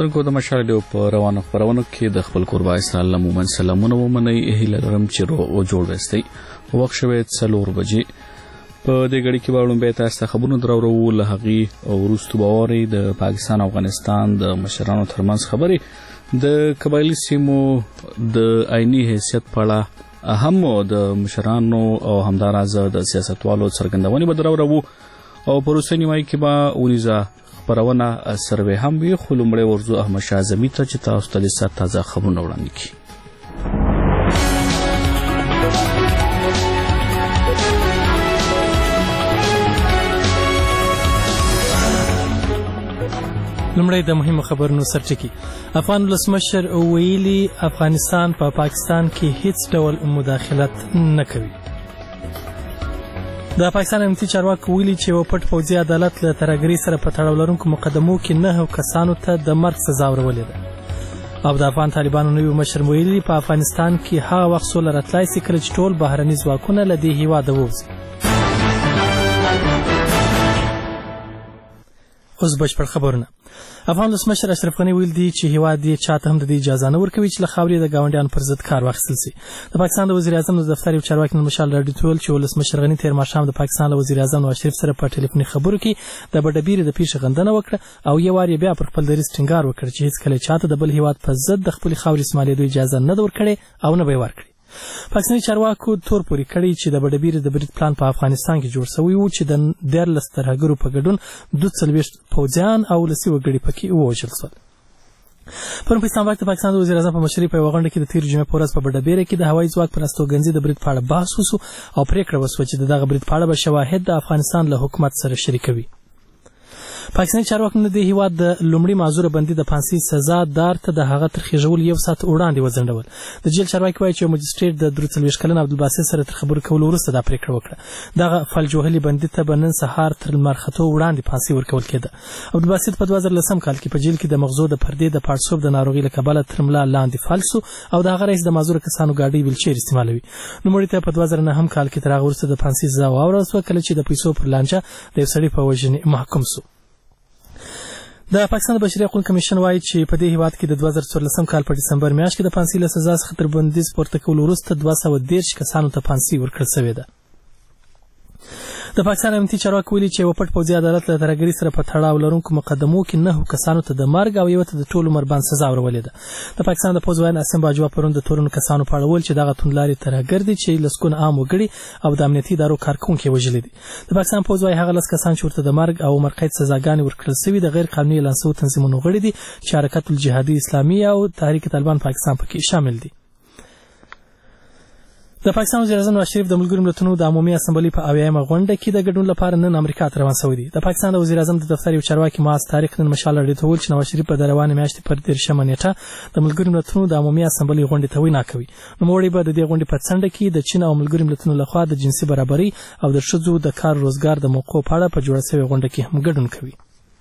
اوریدونکو د مشال ډیو په روانو خبرونو کې د خپل قربا اسلام مومن سلامونه ومني هیله لرم چې رو جوړ وستي وخت شوه 4 بجې په دې غړي کې باندې به تاسو خبرونه درو له هغي او روستو باوري د پاکستان او افغانستان د مشرانو ترمنځ خبري د قبایلی سیمو د آئینی حیثیت په اړه هم د مشرانو او همدارز د سیاستوالو څرګندونې به درو او پروسې نیمای کې به ونیزه پرونه سروې هم وی خلمړې ورزو احمد شاه زمي ته چې تاسو ته لسه تازه خبرونه وړاندې کړي. لمړی د مهمو خبرونو سرچکی افغان ولسمشر ویلي افغانستان په پاکستان کې هیڅ ډول مداخلت نه کوي. د پاکستان امنیتي چارواکي ویلي چې یو پټ پوځي عدالت له ترهګرۍ سره په تړاو لرونکو مقدمو کې 9 کسانو ته د مرګ سزا ورولې ده. او د افغان طالبانو نوي مشر ویلي په افغانستان کې هغه وخت سوله راتلای شي کله چې ټول بهرني ځواکونه له دې هیواده ووځي. اوس بشپړ خبرونه. افغان ولسمشر اشرف غني ویل دي چې هیواد یې چاته هم د دې اجازه نه ورکوي چې له خاورې د ګاونډیانو پر ضد کار واخیستل شي. د پاکستان د وزیر اعظم د دفتر یو چارواکي مشال راډیو ټول چې ولسمشر غني تیر ماښام د پاکستان له وزیر اعظم نواز شریف سره په ټلیفوني خبرو کې د بډبیرې د پیښې غندنه وکړه او یو واری بیا پر خپل دریځ ټینګار وکړ چې هیڅ کله چاته د بل هیواد په ضد د خپل خاورې استعمالېدو اجازه نه ورکړي او نه به ورکړي. پاکستاني چارواکو تور پوري کړی چې د بډبیرې د برید پلان په افغانستان کې جوړ شوی و چې د 14 ترهګرو په ګډون 240 پوځیان او لسی وګړي پکې ووژل شول. پرون په اسلام آباد کې پاکستان د وزیر اعظم په مشرۍ په غونډه کې د تیر جمعې په ورځ په بډبیرې کې د هوایي ځواک پر استوګنځي د برید په اړه بحث وشو او پریکړه وشوه چې دغه برید په اړه به شواهد د افغانستان له حکومت سره شریکوي. پاکستاني چارواکو د هیواد د لومړي معذور بندي د فانسي سزا دار ته د هغه تر خېژول یو ساعت وړاندې وځنډول. د جیل چارواکي وایي چې مجستریټ د 43 کلن عبدالباسط سره تر خبرو کولو وروسته دا پریکړه وکړه. دغه فلجوهلي بندي ته به نن سهار تر لمر ختو وړاندې فانسي ورکول کېده. عبدالباسط په 2010 کال کې په جیل کې د مغزو د پردې د پړسوب د ناروغي له کبله تر ملا لاندې فلج شو او د هغه رئیس د معذور کسانو ګاډي ویلچیر استعمالوي. نوموړي ته په 2009 کال کې تر هغه وروسته د فانسي سزا واوړل شوه کله چې د پیسو پر لانجه د یو سړي په وژنې محکوم شو. د پاکستان د بشري حقوقو کمیشن وایي چې په دې هیواد کې د 2014 کال په دسمبر میاشت کې د فانسي له سزا څخه تر بندیز پورته کولو وروسته 213 کسانو ته فانسي ورکړل شوې ده. د پاکستان امنیتي چارواکي ویلي چې یو پټ پوځي عدالت له ترهګرۍ سره په تړاو لرونکو مقدمو کې 9 کسانو ته د مرګ او یو ته د ټول عمر باندې سزا ورولې ده. د پاکستان د پوځ وایي اسم باجوا پرون د تورن کسانو په اړه ویل چې دغه توندلاري ترهګر دي چې لسکونه عام وګړي او د امنیتي ادارو کارکونکو وژلي دي. د پاکستان پوځ وایي هغه لس کسان چې ورته د مرګ او عمر قید سزاګانې ورکړل شوې د غیر قانوني لانسو تنظیمونو غړي دي چې حرکت الجهادي اسلامي او تحریک طالبان پاکستان پکې شامل دي. د پاکستان وزیر اعظم نواز شریف د ملګرو ملتونو د عمومي اسمبلی په 80مه غونډه کې د ګډون لپاره نن امریکا ته روان شوی دی. د پاکستان د وزیر اعظم د دفتر یو چارواکي معاذ طارق نن مشال راډیو ته ویل چې نواز شریف په روانه میاشتې پر 13 نیټه د ملګرو ملتونو د عمومي اسمبلی غونډې ته وینا کوي. نوموړي به د دې غونډې په څنډه کې د چین او ملګرو ملتونو لخوا د جنسي برابرۍ او د ښځو د کار روزګار د موقعو په اړه په جوړه شوې غونډه کې هم ګډون کوي.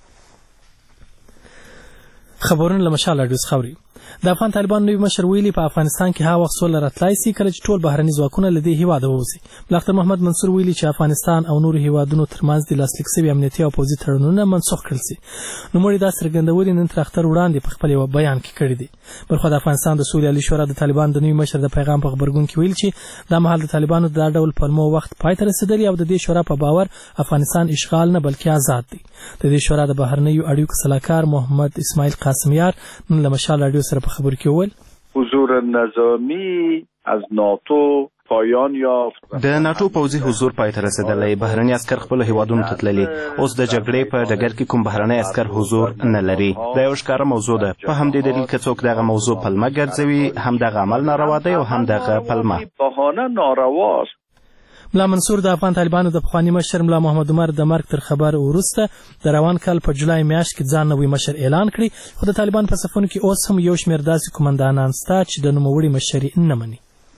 خبرونه له مشال راډیو خبري. د افغان طالبان نوي مشر ویلي په افغانستان کې هغه وخت سوله راتلای شي کله چې ټول بهرني ځواکونه له دې هیواده ووځي. ډاکټر محمد منصور ویلي چې افغانستان او نورو هیوادونو ترمنځ د لاسلیک شوي امنیتي او پوځي تړونونه منسوخ کړل شي. نوموړي دا څرګندونې نن تر اختر وړاندې په خپل یو بیان کې کړې دي. بلخو د افغانستان د سولې عالي شورا د طالبان د نوي مشر د پیغام په خبرګون کې ویل چې دا مهال د طالبانو د ډول پلمو وخت پای ته رسیدلی او د دې شورا په باور افغانستان اشغال نه بلکې آزاد دی. د دې شورا د بهرنیو اړیکو صلاحکار محمد اسماعیل قاسمیار نن له مشال راډیو سره په خبرو کې وویل حضور نظامی از ناتو پایان یافت. د ناتو پوځي حضور پای ته رسیدلی. بهرني عسکر خپل هیوادونو ته تللي. اوس د جګړې په ډګر کې کوم بهرني عسکر حضور نه لري. دا یو ښکاره موضوع ده. په همدې دلیل که څوک دغه موضوع پلمه ګرځوي هم دغه عمل ناروا دی او هم دغه پلمه بهانه نارواست. ملا منصور د افغان طالبانو د پخواني مشر ملا محمد عمر د مرګ تر خبر وروسته د روان کال په جولای میاشت کې ځان نوی مشر اعلان کړی خو د طالبان په صفونو کې اوس هم یو شمېر داسې قومندانان شته چې د نوموړي مشري نه مني.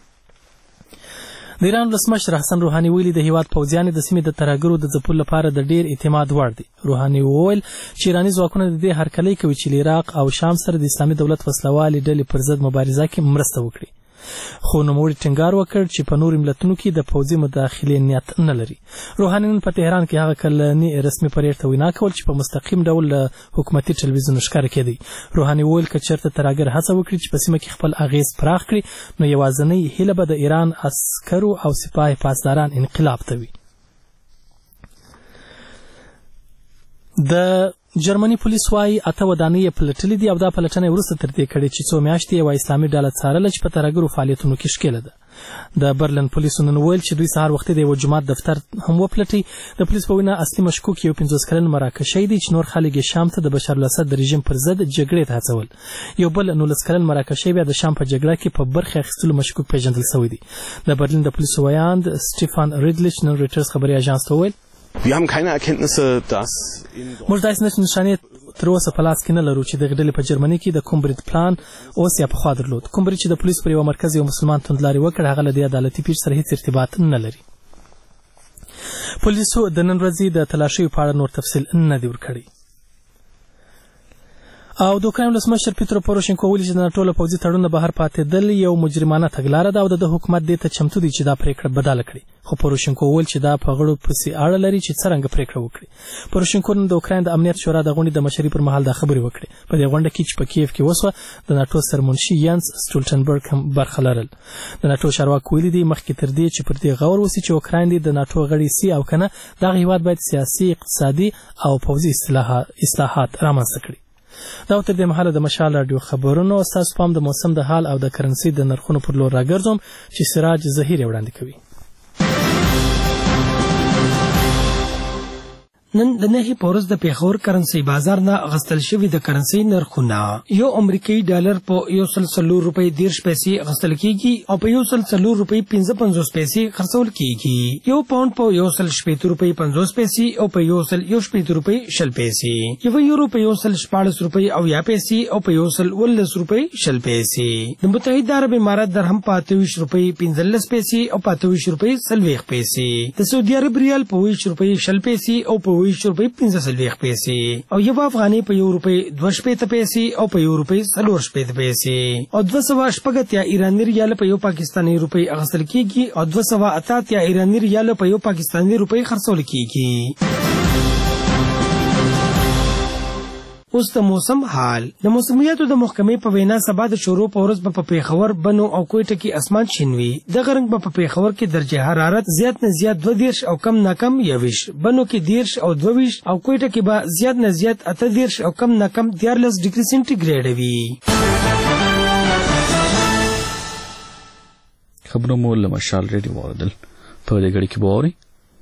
د ایران ولسمشر حسن روحاني ویلي د هیواد پوځیان د سیمې د ترهګرو د ځپلو لپاره د ډیر اعتماد وړ دي. روحاني وویل چې ایراني ځواکونه د دې هرکلی کوي چې عراق او شام سره د اسلامي دولت وسلوالې ډلې پر ضد مبارزه کې مرسته وکړي. خو نوموړي ټینګار وکړ چې په نورو ملتونو کې د پوځي مداخلې نیت نه لري. روحاني نن په تهران کې هغه کلني رسمي پریډ ته وینا کول چې په مستقیم ډول له حکومتي ټلویزیون ښکاره کېدی. روحاني وویل که چېرته ترهګر هڅه وکړي چې په سیمه کې خپل اغیز پراخ کړي نو یوازینۍ هیله به د ایران عسکرو او سپاه پاسداران انقلاب ته وي. د جرمني پولیس وايي 8 ودانۍ پلټلې دي او دا پلټنه وروسته تر دې کړې چې 2 میاشتې یوه اسلامي ډله څارله چې په ترهګرو فعالیتونو کې ښکېله ده. د برلین پولیسو نن ویل چې دوی سهار وختي د یوه جومات دفتر هم وپلټي. د پولیس په وینا اصلي مشکوک یو 50 کلن مراکشی دی چې نور خلک یې شام ته د بشار الاسد د رژیم پر ضد جګړې ته هڅول. یو بل 19 کلن مراکشی بیا د شام په جګړه کې په برخه اخیستلو مشکوک پیژندل شوی دی. د برلین د پولیسو ویاند سټیفان ریډلیچ نن رویټرز خبري اژانس ته ویل Wir haben keine Erkenntnisse, dass موږ داسې نښانې تر اوسه په لاس کې نه لرو چې د ډلې په جرمني کې د کوم برید پلان اوس یا پخوا درلود. کوم برید چې د پولیسو پر یوه مرکز یو مسلمان توندلاري وکړ هغه له دې عدالتي پیښې سره هیڅ ارتباط نه لري. پولیسو د نن ورځې د تلاشیو په اړه نور تفصیل نه دی ورکړی. او د اوکراین ولسمشر پیترو پوروشینکو ویلي چې د ناټو له پوځي تړون بهر پاتېدل یو مجرمانه تګلاره ده او د حکومت دې ته چمتو دی چې دا پریکړه بدله کړي. خو پوروشینکو ویل چې دا په غړو پسې اړه لري چې څرنګه پریکړه وکړي. پوروشینکو نن د اوکراین د امنیت شورا د غونډې د مشرۍ پر مهال دا خبرې وکړې. په دې غونډه کې چې په کیف کې وسوه د ناټو سرمنشي ینس سټولټنبرګ هم برخه لرل. د ناټو چارواکو ویلي دي مخکې تر دې چې پر دې غور وسي چې اوکراین د ناټو غړی سي او کنه دغه هیواد باید سیاسي اقتصادي او پوځي اصلاحات رامنځته کړي. دا تر دې مهاله د مشال رادیو خبرونو ستاسو پام د موسم د حال او د کرنسي د نرخونو پر لور راګرځوم چې سراج ظهیر وړاندې کوي. نن د نهي پورز د پیښور کرنسي بازار نه غستل شوی د کرنسي نرخونه یو امریکایي ډالر په 140 روپۍ 10 پیسې غستل کیږي او په 140 روپۍ 55 پیسې خرڅول کیږي. یو پاوند په 160 روپۍ 50 پیسې او په 160 روپۍ 20 پیسې. یو یورو په 114 روپۍ او 10 پیسې او په 110 روپۍ 20 پیسې. د متحده عرب امارات درهم په 28 روپۍ 15 پیسې او په 28 روپۍ 40 پیسې. د سعودي عرب ریال په 20 روپۍ 20 پیسې او په 20 روپۍ 15 پیسې او یو افغاني په 1 روپۍ 2 پیسې او په 1 روپۍ 4 پیسې او 280 ایرانی ریال په یو پاکستانی روپۍ اغستل کیږي او 280 ایرانی ریال په یو پاکستانی روپۍ خرڅول کیږي. اوس د موسم حال. د موسمیاتو د محکمې په وینا سبا د شروع په ورځ په پیښور بنو او کوټه کې اسمان شین وي. د غرنګ په پیښور کې درجه حرارت زیات نه زیات 22 او کم نه کم 21، بنو کې 10 او 22 او کوټه کې به زیات نه زیات 18 او کم نه کم 14 ډیګري سنټیګریډ وي. خبرونه مو له مشال ریډیو اوریدل. په دې غړي کې به اوري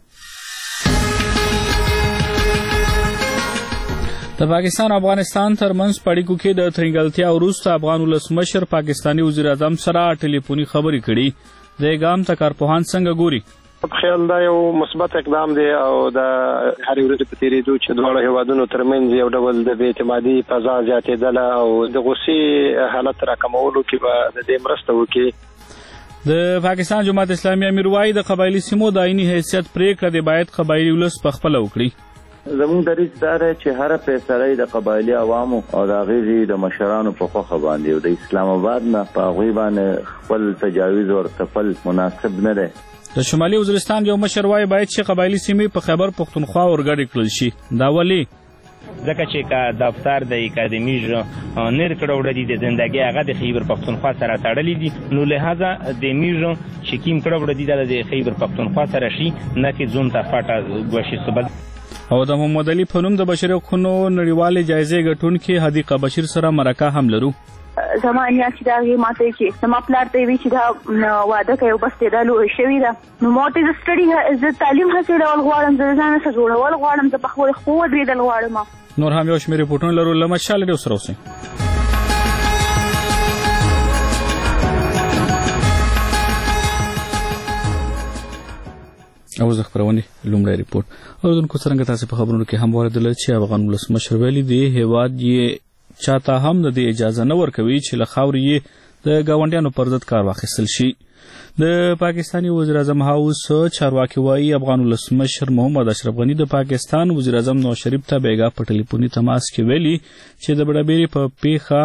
د پاکستان او افغانستان ترمنځ پړیکو کې د ترنګلتیا وروسته افغان ولسمشر پاکستاني وزیر اعظم سره ټلیفوني خبرې کړي. د اقدام ته کارپوهان څنګه ګوري؟ خیال دا یو مثبت اقدام دی او د هر ورځ په تیریدو چې دواړه هیوادونو ترمنځ یو ډول د اعتمادي فضا زیاتېدله او د غصې حالت راکمولو کې به د دې مرسته وکړي. د پاکستان جماعت اسلامي امیر وايي د قبایلی سیمو د عیني حیثیت پریکړه د باید قبایلی ولس په خپل وکړي. زموږ دریځ دا دی چې هر فیصله د قبایلی عوامو او د هغې د مشرانو په خوښه باندې او د اسلام آباد نه په هغوی باندې خپل تجاوز ورتپل مناسب نه دی. د شمالي وزیرستان یو مشر وايي باید چې قبایلی سیمې په خیبر پښتونخوا ورګډې کړل شي. دا ولې؟ ځکه چې کا دفتر د اکاډمیج نر کړه وړي د زندګي هغه د خیبر پښتونخوا سره تړلې دي نو لہذا د میژ چې کیم کړه وړي د خیبر پښتونخوا سره شي نه کې زون ته فاټه غوښي سبب. او د محمد علي په نوم د بشري حقوقو نړیوالې جایزې ګټونکي حدیقه بشیر سره مرکه هم لرو. زمانیا چې دا یې ماته چې زما پلار ته وی چې دا واده کوي بس ته دا لوی شوی دا نو موټ از سټډي از تعلیم حاصلول غواړم د ځان سره جوړول غواړم د بخور خو درېدل غواړم. نور هم یو شمېر ریپورټونه لرو له مشال ډېر سره اوسئ. او زه خبرونه لومړی ریپورت اوردونکو څرنګه تاسو په خبرونو کې هم واردل چې افغان ولسمشر ویلي دی هیواد یې چاته هم د اجازه نه ورکوي چې له خاورې یې د ګاونډیانو پر ضد کار واخیستل شي. د پاکستاني وزیر اعظم هاوس چارواکي وايي افغان ولسمشر محمد اشرف غني د پاکستان وزیر اعظم نواز شریف ته بیګا په ټلیفوني تماس کې ویلي چې د بډابېري په پیښه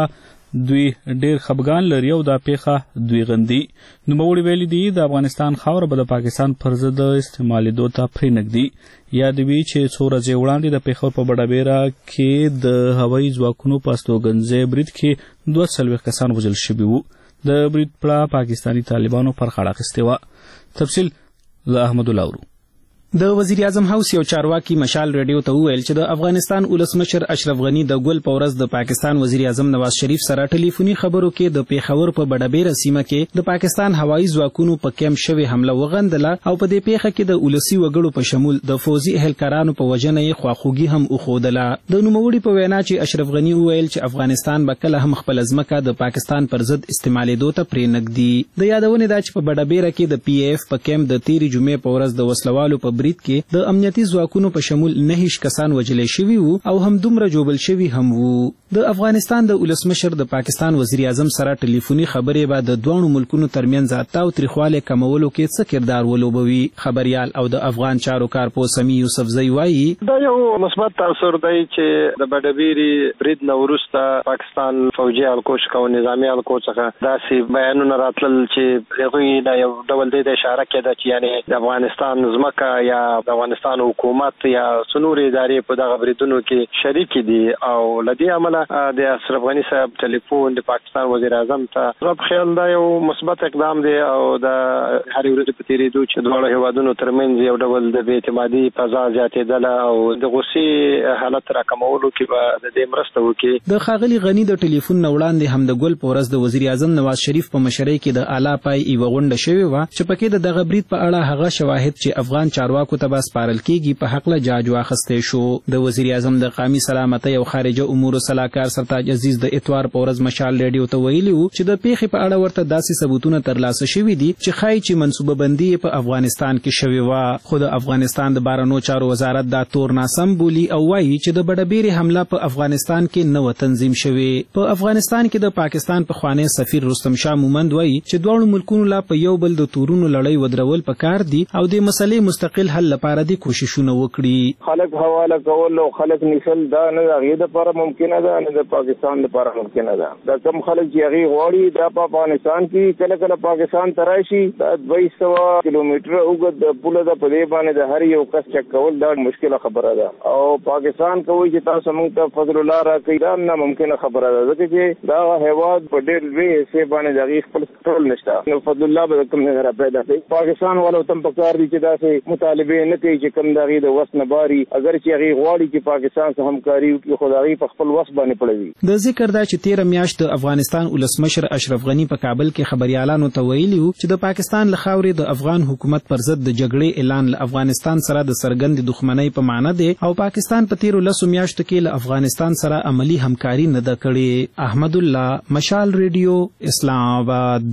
دوی ډیر خپګان لري او دا پیښه دوی غندي. نوموړي ویلي دي د افغانستان خاوره به د پاکستان پر ضد استعمالېدو ته پرېنږدي. یاد وي چې څو ورځې وړاندې د پېښور په بډابیره کې د هوایي ځواکونو په استوګنځي برید کې 42 کسان وژل شوي وو. د برید پړه پاکستاني طالبانو پر غاړه اخیستې وه. تفصیل له احمد الله ورو. د وزیر اعظم هاوس یو چارواکي مشال ریډیو ته وویل چې د افغانستان ولسمشر اشرف غنی د ګل په ورځ د پاکستان وزیر اعظم نواز شریف سره ټلیفوني خبرو کې د پیښور په بډابیره سیمه کې د پاکستان هوایي ځواکونو په کیمپ شوی حمله وغندله او په دې پیښه کې د ولسی وګړو په شمول د فوزي اهلکارانو په وجنه یې خواخوږي هم وښودله. د نوموړي په وینا چې اشرف غنی وویل چې افغانستان به کله هم خپل ځمکه د پاکستان پر ضد استعمالېدو ته پرېنږدي. د یادونې ده چې په بډابیره کې د پی اف په کیمپ د تیرې جمعې په ورځ د وسلوالو په برید کې د امنیتي ځواکونو په شمول 9 کسان وژل شوي وو او هم دومره جوبل شوي هم وو. د افغانستان د ولسمشر د پاکستان وزیر اعظم سره ټلیفوني خبرې به د دوه ملکونو ترمنځ تاو تریخواله کمولو کې څه کردار ولوبوي. خبريال او د افغان چارو کارپو سمي یوسفزئی وایي دا یو مثبت تاثیر دی چې د بډبيري برید نوروسته پاکستان فوجي الکوش او نظامی الکوش څخه داسې بیانونه راتلل چې هغه دا یو ډول د اشاره کړه چې یعنی د افغانستان ځمکه یا د افغانستان حکومت یا سنوري ادارې په دغه بریدونو کې شریک دي او لدی عمله د اشرف غنی صاحب ټلیفون د پاکستان وزیر اعظم ته رب خیال دا یو مثبت اقدام دی او د هر ورځ په تیریدو چې دواړو هیوادونو ترمنځ یو ډول د اعتمادي فضا زیاتېدله او د غصې حالت راکمولو کې به د دې مرسته وکړي. د ښاغلي غنی د ټلیفون وړاندې هم د ګل په ورځ د وزیر اعظم نواز شریف په مشرۍ کې د اعلی پای یوه غونډه شوې وه چې پکې د دغه برید په اړه هغه شواهد چې افغان چارواکو ته به سپارل کېږي په حقله جاج واخیستی شو. د وزیر اعظم د قومي سلامتۍ او خارجه امورو سلاکار سرتاج عزیز د اتوار په ورځ مشال ریډیو ته ویلي وو چې د پیښې په اړه ورته داسې ثبوتونه ترلاسه شوي دي چې ښایي چې منصوبه بندي په افغانستان کې شوې وه. خو د افغانستان د بهرنیو چارو وزارت دا تور ناسم بولي او وایي چې د بډبیرې حمله په افغانستان کې نه و تنظیم شوې. په افغانستان کې د پاکستان پخوانی سفیر رستم شاه مومند وایي چې دواړو ملکونو لا په یو بل د تورونو لړۍ ودرول پکار دي او د مسلې مستقل حل لپاره د کوششونه وکړي. خلک حواله کول او خلک نشل دا نه هغه د لپاره ممکنه ده نه د پاکستان لپاره ممکنه ده. دا کم خلک چې هغه غواړي دا په افغانستان کې کله کله پاکستان ته راشي دا 200 کیلومتر اوږد د پوله د پدې باندې د هر یو کس چک کول دا مشکله خبره ده او پاکستان کوي چې تاسو موږ ته فضل الله راکړي دا نه ممکنه خبره ده ځکه چې دا هیواد په ډېر لوی حصے باندې د خپل کنټرول نشته. نو فضل الله به کوم نه را پیدا کوي. پاکستان والو تم پکار دي چې داسې مطالبه نه کوي چې کوم دغه د وس نه باري اگر چې هغه غواړي چې پاکستان سره همکاري وکړي خو هغه په خپل وس باندې پړوي. د ذکر دا چې 13 میاشت د افغانستان ولسمشر اشرف غنی په کابل کې خبريالانو ته ویلي وو چې د پاکستان له خاورې د افغان حکومت پر ضد د جګړې اعلان له افغانستان سره د سرګند دښمنۍ په معنی دی او پاکستان په 13 میاشتو کې له افغانستان سره عملی همکاري نه ده کړې. احمد الله مشال ریډیو اسلام آباد.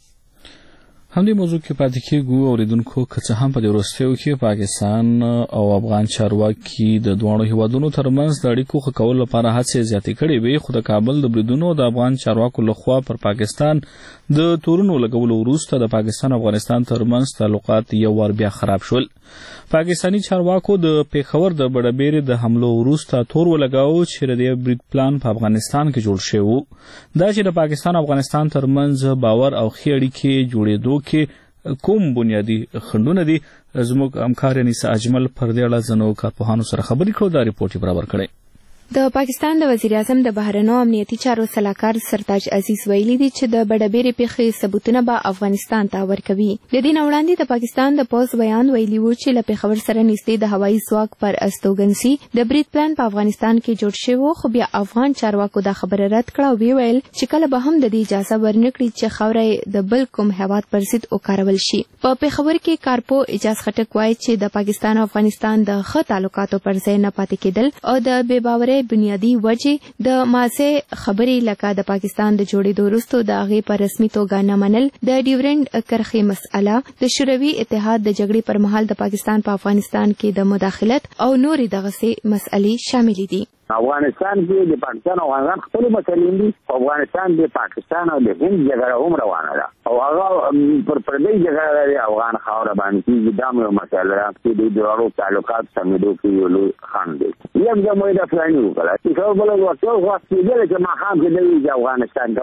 همدې موضوع کې پاتې کېږو اوریدونکو که څه هم په دې وروستیو کې پاکستان او افغان چارواکي د دواړو هیوادونو ترمنځ د اړیکو ښه کولو لپاره هڅې زیاتې کړې وې خو د کابل د بریدونو د افغان چارواکو لخوا پر پاکستان د تورونو لګولو وروسته د پاکستان او افغانستان ترمنځ تعلقات یو وار بیا خراب شول. پاکستاني چارواکو د پیښور د بډبیرې د حملو وروسته تور ولګاوه چې د دې برید پلان په افغانستان کې جوړ شوی و. دا چې د پاکستان او افغانستان ترمنځ باور او ښې اړیکې جوړېدو کې کوم بنیادي خنډونه دي زموږ همکار انیسه اجمل پر دې اړه ځینو کارپوهانو سره خبرې کړو. دا ریپورټ یې برابر کړی. د پاکستان د وزیر اعظم د بهرنیو امنیتي چارو سلاکار سرتاج عزیز ویلي دي چې د بډبیرې پیښې ثبوتونه به افغانستان ته ورکوي. د دې نه وړاندې د پاکستان د پوز بیان ویلي و چې له پیښور سره نږدې د هوایي ځواک پر استوګنځي د برید پلان په افغانستان کې جوړ شوی خو بیا افغان چارواکو دا خبره رد کړه او ویل چې کله به هم د دې اجازه ورنکړي چې خاوره د بل کوم هیواد پر ضد وکارول شي. په پیښور کې کارپو اجاز خټک وایي چې د پاکستان او افغانستان د ښه تعلقاتو پر ځای نه پاتې کېدل او د بې باورۍ بنیادی وجې د مازه خبرې لکه د پاکستان د جوړېدو وروسته د هغې په رسمي توګه نه منل د ډیورنډ کرښې مسأله د شوروي اتحاد د جګړې پر مهال د پاکستان په افغانستان کې د مداخلت او نورې دغسې مسئلې شاملې دي. افغانستان کې د پاکستان او افغانستان خپل مسلې دي. افغانستان د پاکستان او د هند جګړه هم روانه ده او هغه پر پردي جګړه د افغان خاور باندې د دامو مسله ده چې د دوړو تعلقات سمېدو کې یو لوی خان دی. یم د موږ د پلان یو کړه چې خو بل وخت یو وخت کې چې ما خام کې د افغانستان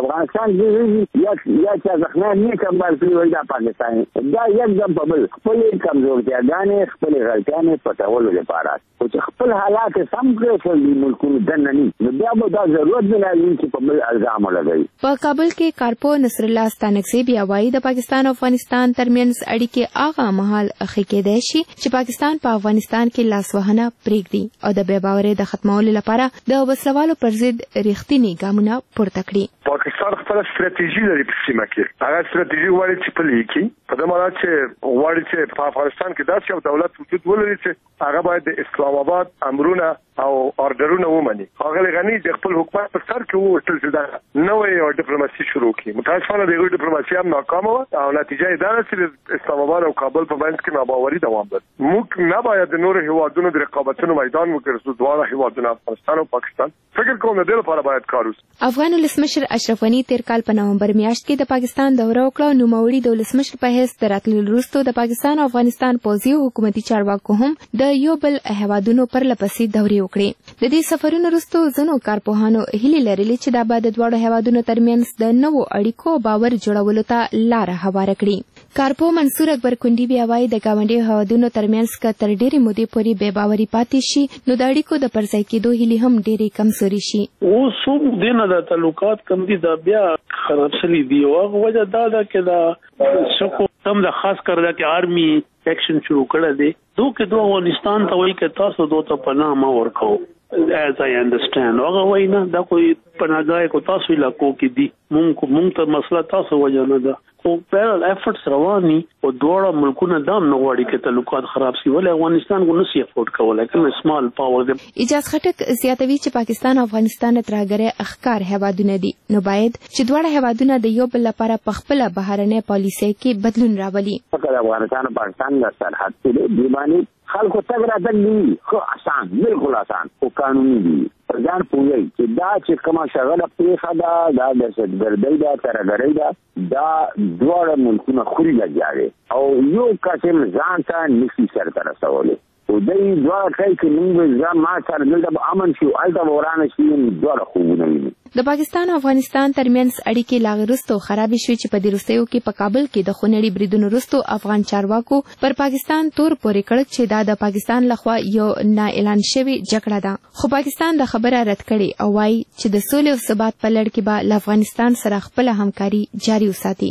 کې یا چې ځخنه نه کمبل کوي د پاکستان دا یو د بل خپل کمزورتیاګانې خپل غلطیانې پټولو لپاره چې خپل حالات سم کړي چې ملکونو دنني نو بیا به دا ضرورت نه لري چې په بل الزام لګوي. په کابل کې کارپو نصر الله ستانکزی بیا وایي د پاکستان او افغانستان ترمنځ اړیکې هغه مهال اخی کېدای شي چې پاکستان په افغانستان کې لاسوهنه پرېږدي او د بې باورۍ د ختمولو لپاره د وسلوالو پر ضد رښتینی ګامونه پورته کړي. پاکستان خپل ستراتیژي لري په سیمه کې. هغه ستراتیژي غواړي چې په لیکي په دې معنی چې غواړي چې په افغانستان کې داسې یو دولت وجود ولري چې هغه باید د اسلام آباد امرونه او اورډرونه ومني. هغه غني د خپل حکومت په سر کې وټل چې دا نوې ډیپلوماسي شروع کړي. متاسفانه دغه ډیپلوماسي هم ناکامه وه او نتیجه یې دا ده چې اسلام آباد او کابل په منځ کې ناباوري دوام لري. موږ نه باید د نورو هیوادونو د رقابتونو میدان وګرځو. دواړه هیوادونه افغانستان او پاکستان فکر کوم د دې لپاره باید کار وشي. افغان ولسمشر اشرف غني تیر کال په نومبر میاشت کې د پاکستان دوره وکړه او نوموړي د ولسمشر په حیث د راتللو وروسته د پاکستان او افغانستان پوځي او حکومتي چارواکو هم د یو بل هیوادونو پر لپسې دورې وکړې. د دې سفرونو وروسته ځینو کارپوهانو هیلې لرلې چې دا به د دواړو هیوادونو ترمنځ د نوو اړیکو باور جوړولو ته لاره هواره کړي. کارپو منصور اکبر کندي بیا وایي د ګاونډي هیوادونو ترمنځ که تر ډېرې مودې پورې بې باوري پاتې شي نو د اړیکو د پرځای کېدو هیلې هم ډېرې کمزوري شي. اوس هم دینه د تعلقات کم دي دا بیا خراب شوي دي او هغه وجه دا ده چې دا څوک هم د خاص کر دا کې آرمي ایکشن شروع کړی دی. دوی افغانستان ته وایي چې تاسو دوی ته پناه مه ورکوئ. as I understand هغه وایي نه دا کوئی پناهګاه کو تاسو علاقو کې دي مونږ ته مسله تاسو وجه نه ده. خو پیرل ایفورټس رواني او دواړه ملکونه دام نه غواړي چې تعلقات خراب شي ولې افغانستان کو نشي افورډ کولای کنه سمال پاور دی. اجازه خټک زیاتوي چې پاکستان او افغانستان ترهګرۍ اخکار هیوادونه دي نو باید چې دواړه هیوادونه د یو بل لپاره په خپل بهرنۍ پالیسۍ کې بدلون راولي. افغانستان او پاکستان د سرحد کې دی باندې خلکو تګ راتګ دي خو آسان بالکل آسان او قانوني دي. ځان پوهیږي چې دا چې کومه شغله پېښه ده دا د دهشتګردۍ ده ترهګرۍ ده دا دواړه ملکونه خوري لګیا او یو قسم ځان ته نشي سرته رسولی او دوی دواړه کوي چې موږ ځان ما سره دلته به امن شو هلته به ورانه شي دواړه خوبونه ویني. د پاکستان او افغانستان ترمنځ اړیکې لا وروسته خرابې شوې چې په دې وروستیو کې په کابل کې د خونړي بریدونو وروسته افغان چارواکو پر پاکستان تور پورې کړ چې دا د پاکستان لخوا یو نا اعلان شوی جګړه ده. خو پاکستان د خبره رد کړې او وايي چې د سولې او ثبات په لړ کې به له افغانستان سره خپل همکاري جاري وساتي.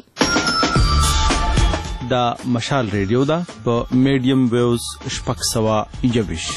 دا مشال ریډیو دا په میډیم ویوز 621.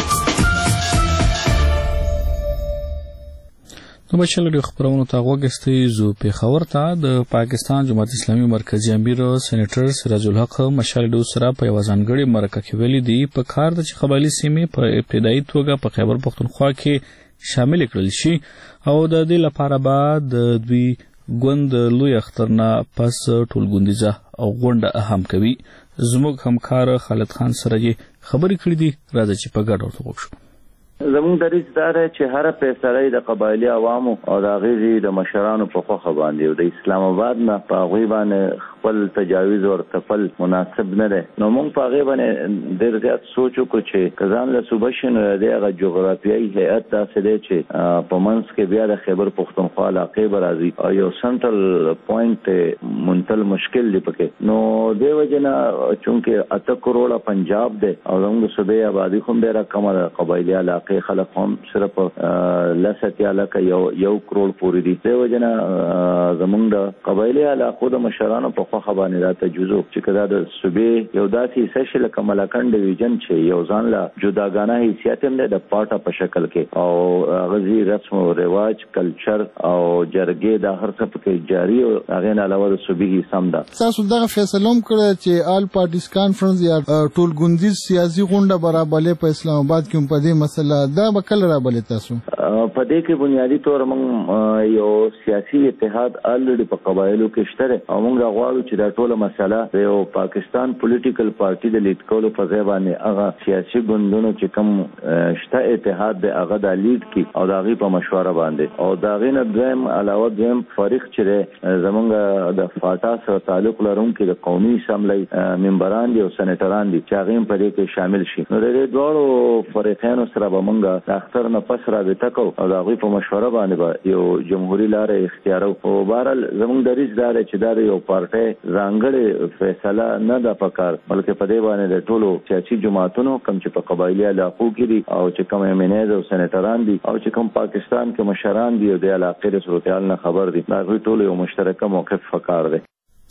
د مشال ریډیو خبرونو ته غوږ زو پیښور ته د پاکستان جماعت اسلامي مرکزی امیر سېنیټر سراج الحق مشال ریډیو سره په یو ځانګړي مرکه کې ویلي دی په کار د چې قبایلي سیمې په ابتدایي توګه په خیبر پښتونخوا کې شامل کړل شي او د دې لپاره به د دوی ګوند لوی اخترنا پس ټولګوندیزه او غونډه هم کوي. زموږ همکار خالد خان سره خبرې کړې دي راځي چې په ګډه ورته وګورو. زموږ دریځ دا دی چې هر فیصله د قبایلي عوامو او د هغې د مشرانو په خوښه باندې او د اسلام آباد نه په هغوی باندې خپل تجاوز او تفل مناسب نه دی. نو موږ په هغې باندې ډېر زیات سوچ وکړو چې که ځان له صوبه شي نو د هغه جغرافیایي هیئت داسې دی چې په منځ کې بیا د خیبر پښتونخوا علاقې به راځي او یو سنټرل پوینټ منتل مشکل دی پکې. نو دې وجې نه چونکې 8 کروڑه پنجاب دی او زموږ د صوبې آبادي خو هم ډېره کمه ده قبایلي علاقې خلک هم صرف لساتیا لکه یو کروڑ پوری دي. دې وجه نه زموږ د قبایلي علاقو د مشرانو په خوښه باندې دا تجویز چې که دا د صوبې یو داسې حصه شي لکه ملکنډ ډویژن چې یو ځان له جداګانه حیثیت هم دی د پارټه په شکل کې او هغه رسم او رواج کلچر او جرګې دا هر څه پکې جاري او هغې نه علاوه د صوبې حصه هم ده. تاسو دغه فیصله هم کړې چې آل پارټیز کانفرنس یا ټولګوندیز سیاسي غونډه برابرلې په اسلام آباد کې په دې مسله راغله دا به کله رابلې تاسو په دې کې بنیادی تور موږ یو سیاسي اتحاد الریډي په قبایلو کې شته او موږ غواړو چې دا ټوله مسله یو پاکستان پولیټیکل پارټي د لیډ کولو په ځای باندې هغه سیاسي ګوندونو چې کوم شته اتحاد د هغه د لیډ کی او د هغه په مشوره باندې او دا غینه دویم علاوه دویم فارغ چې زمونږ د فاټا سره تعلق لرونکي د قومي اسمبلی ممبران دي او سېنیټران دي چې هغه په دې کې شامل شي نو د دې دوه فریقانو سره به موږ د اختر نه پس رابطه کوو او د هغه په مشوره باندې یو جمهوریت لار اختیارو او بهرحال زمونږ د ریس دار چې دا یو پارټي ځانګړي فیصله نه ده پکار بلکې په دې باندې د ټولو سیاسي جماعتونو کوم چې په قبایلی علاقو کې دي او چې کوم امنیت او سېنیټران دي او چې کوم پاکستان کې مشران دي او د علاقې د صورتحال نه خبر دي دا ټول یو مشترکه موقف فکر دی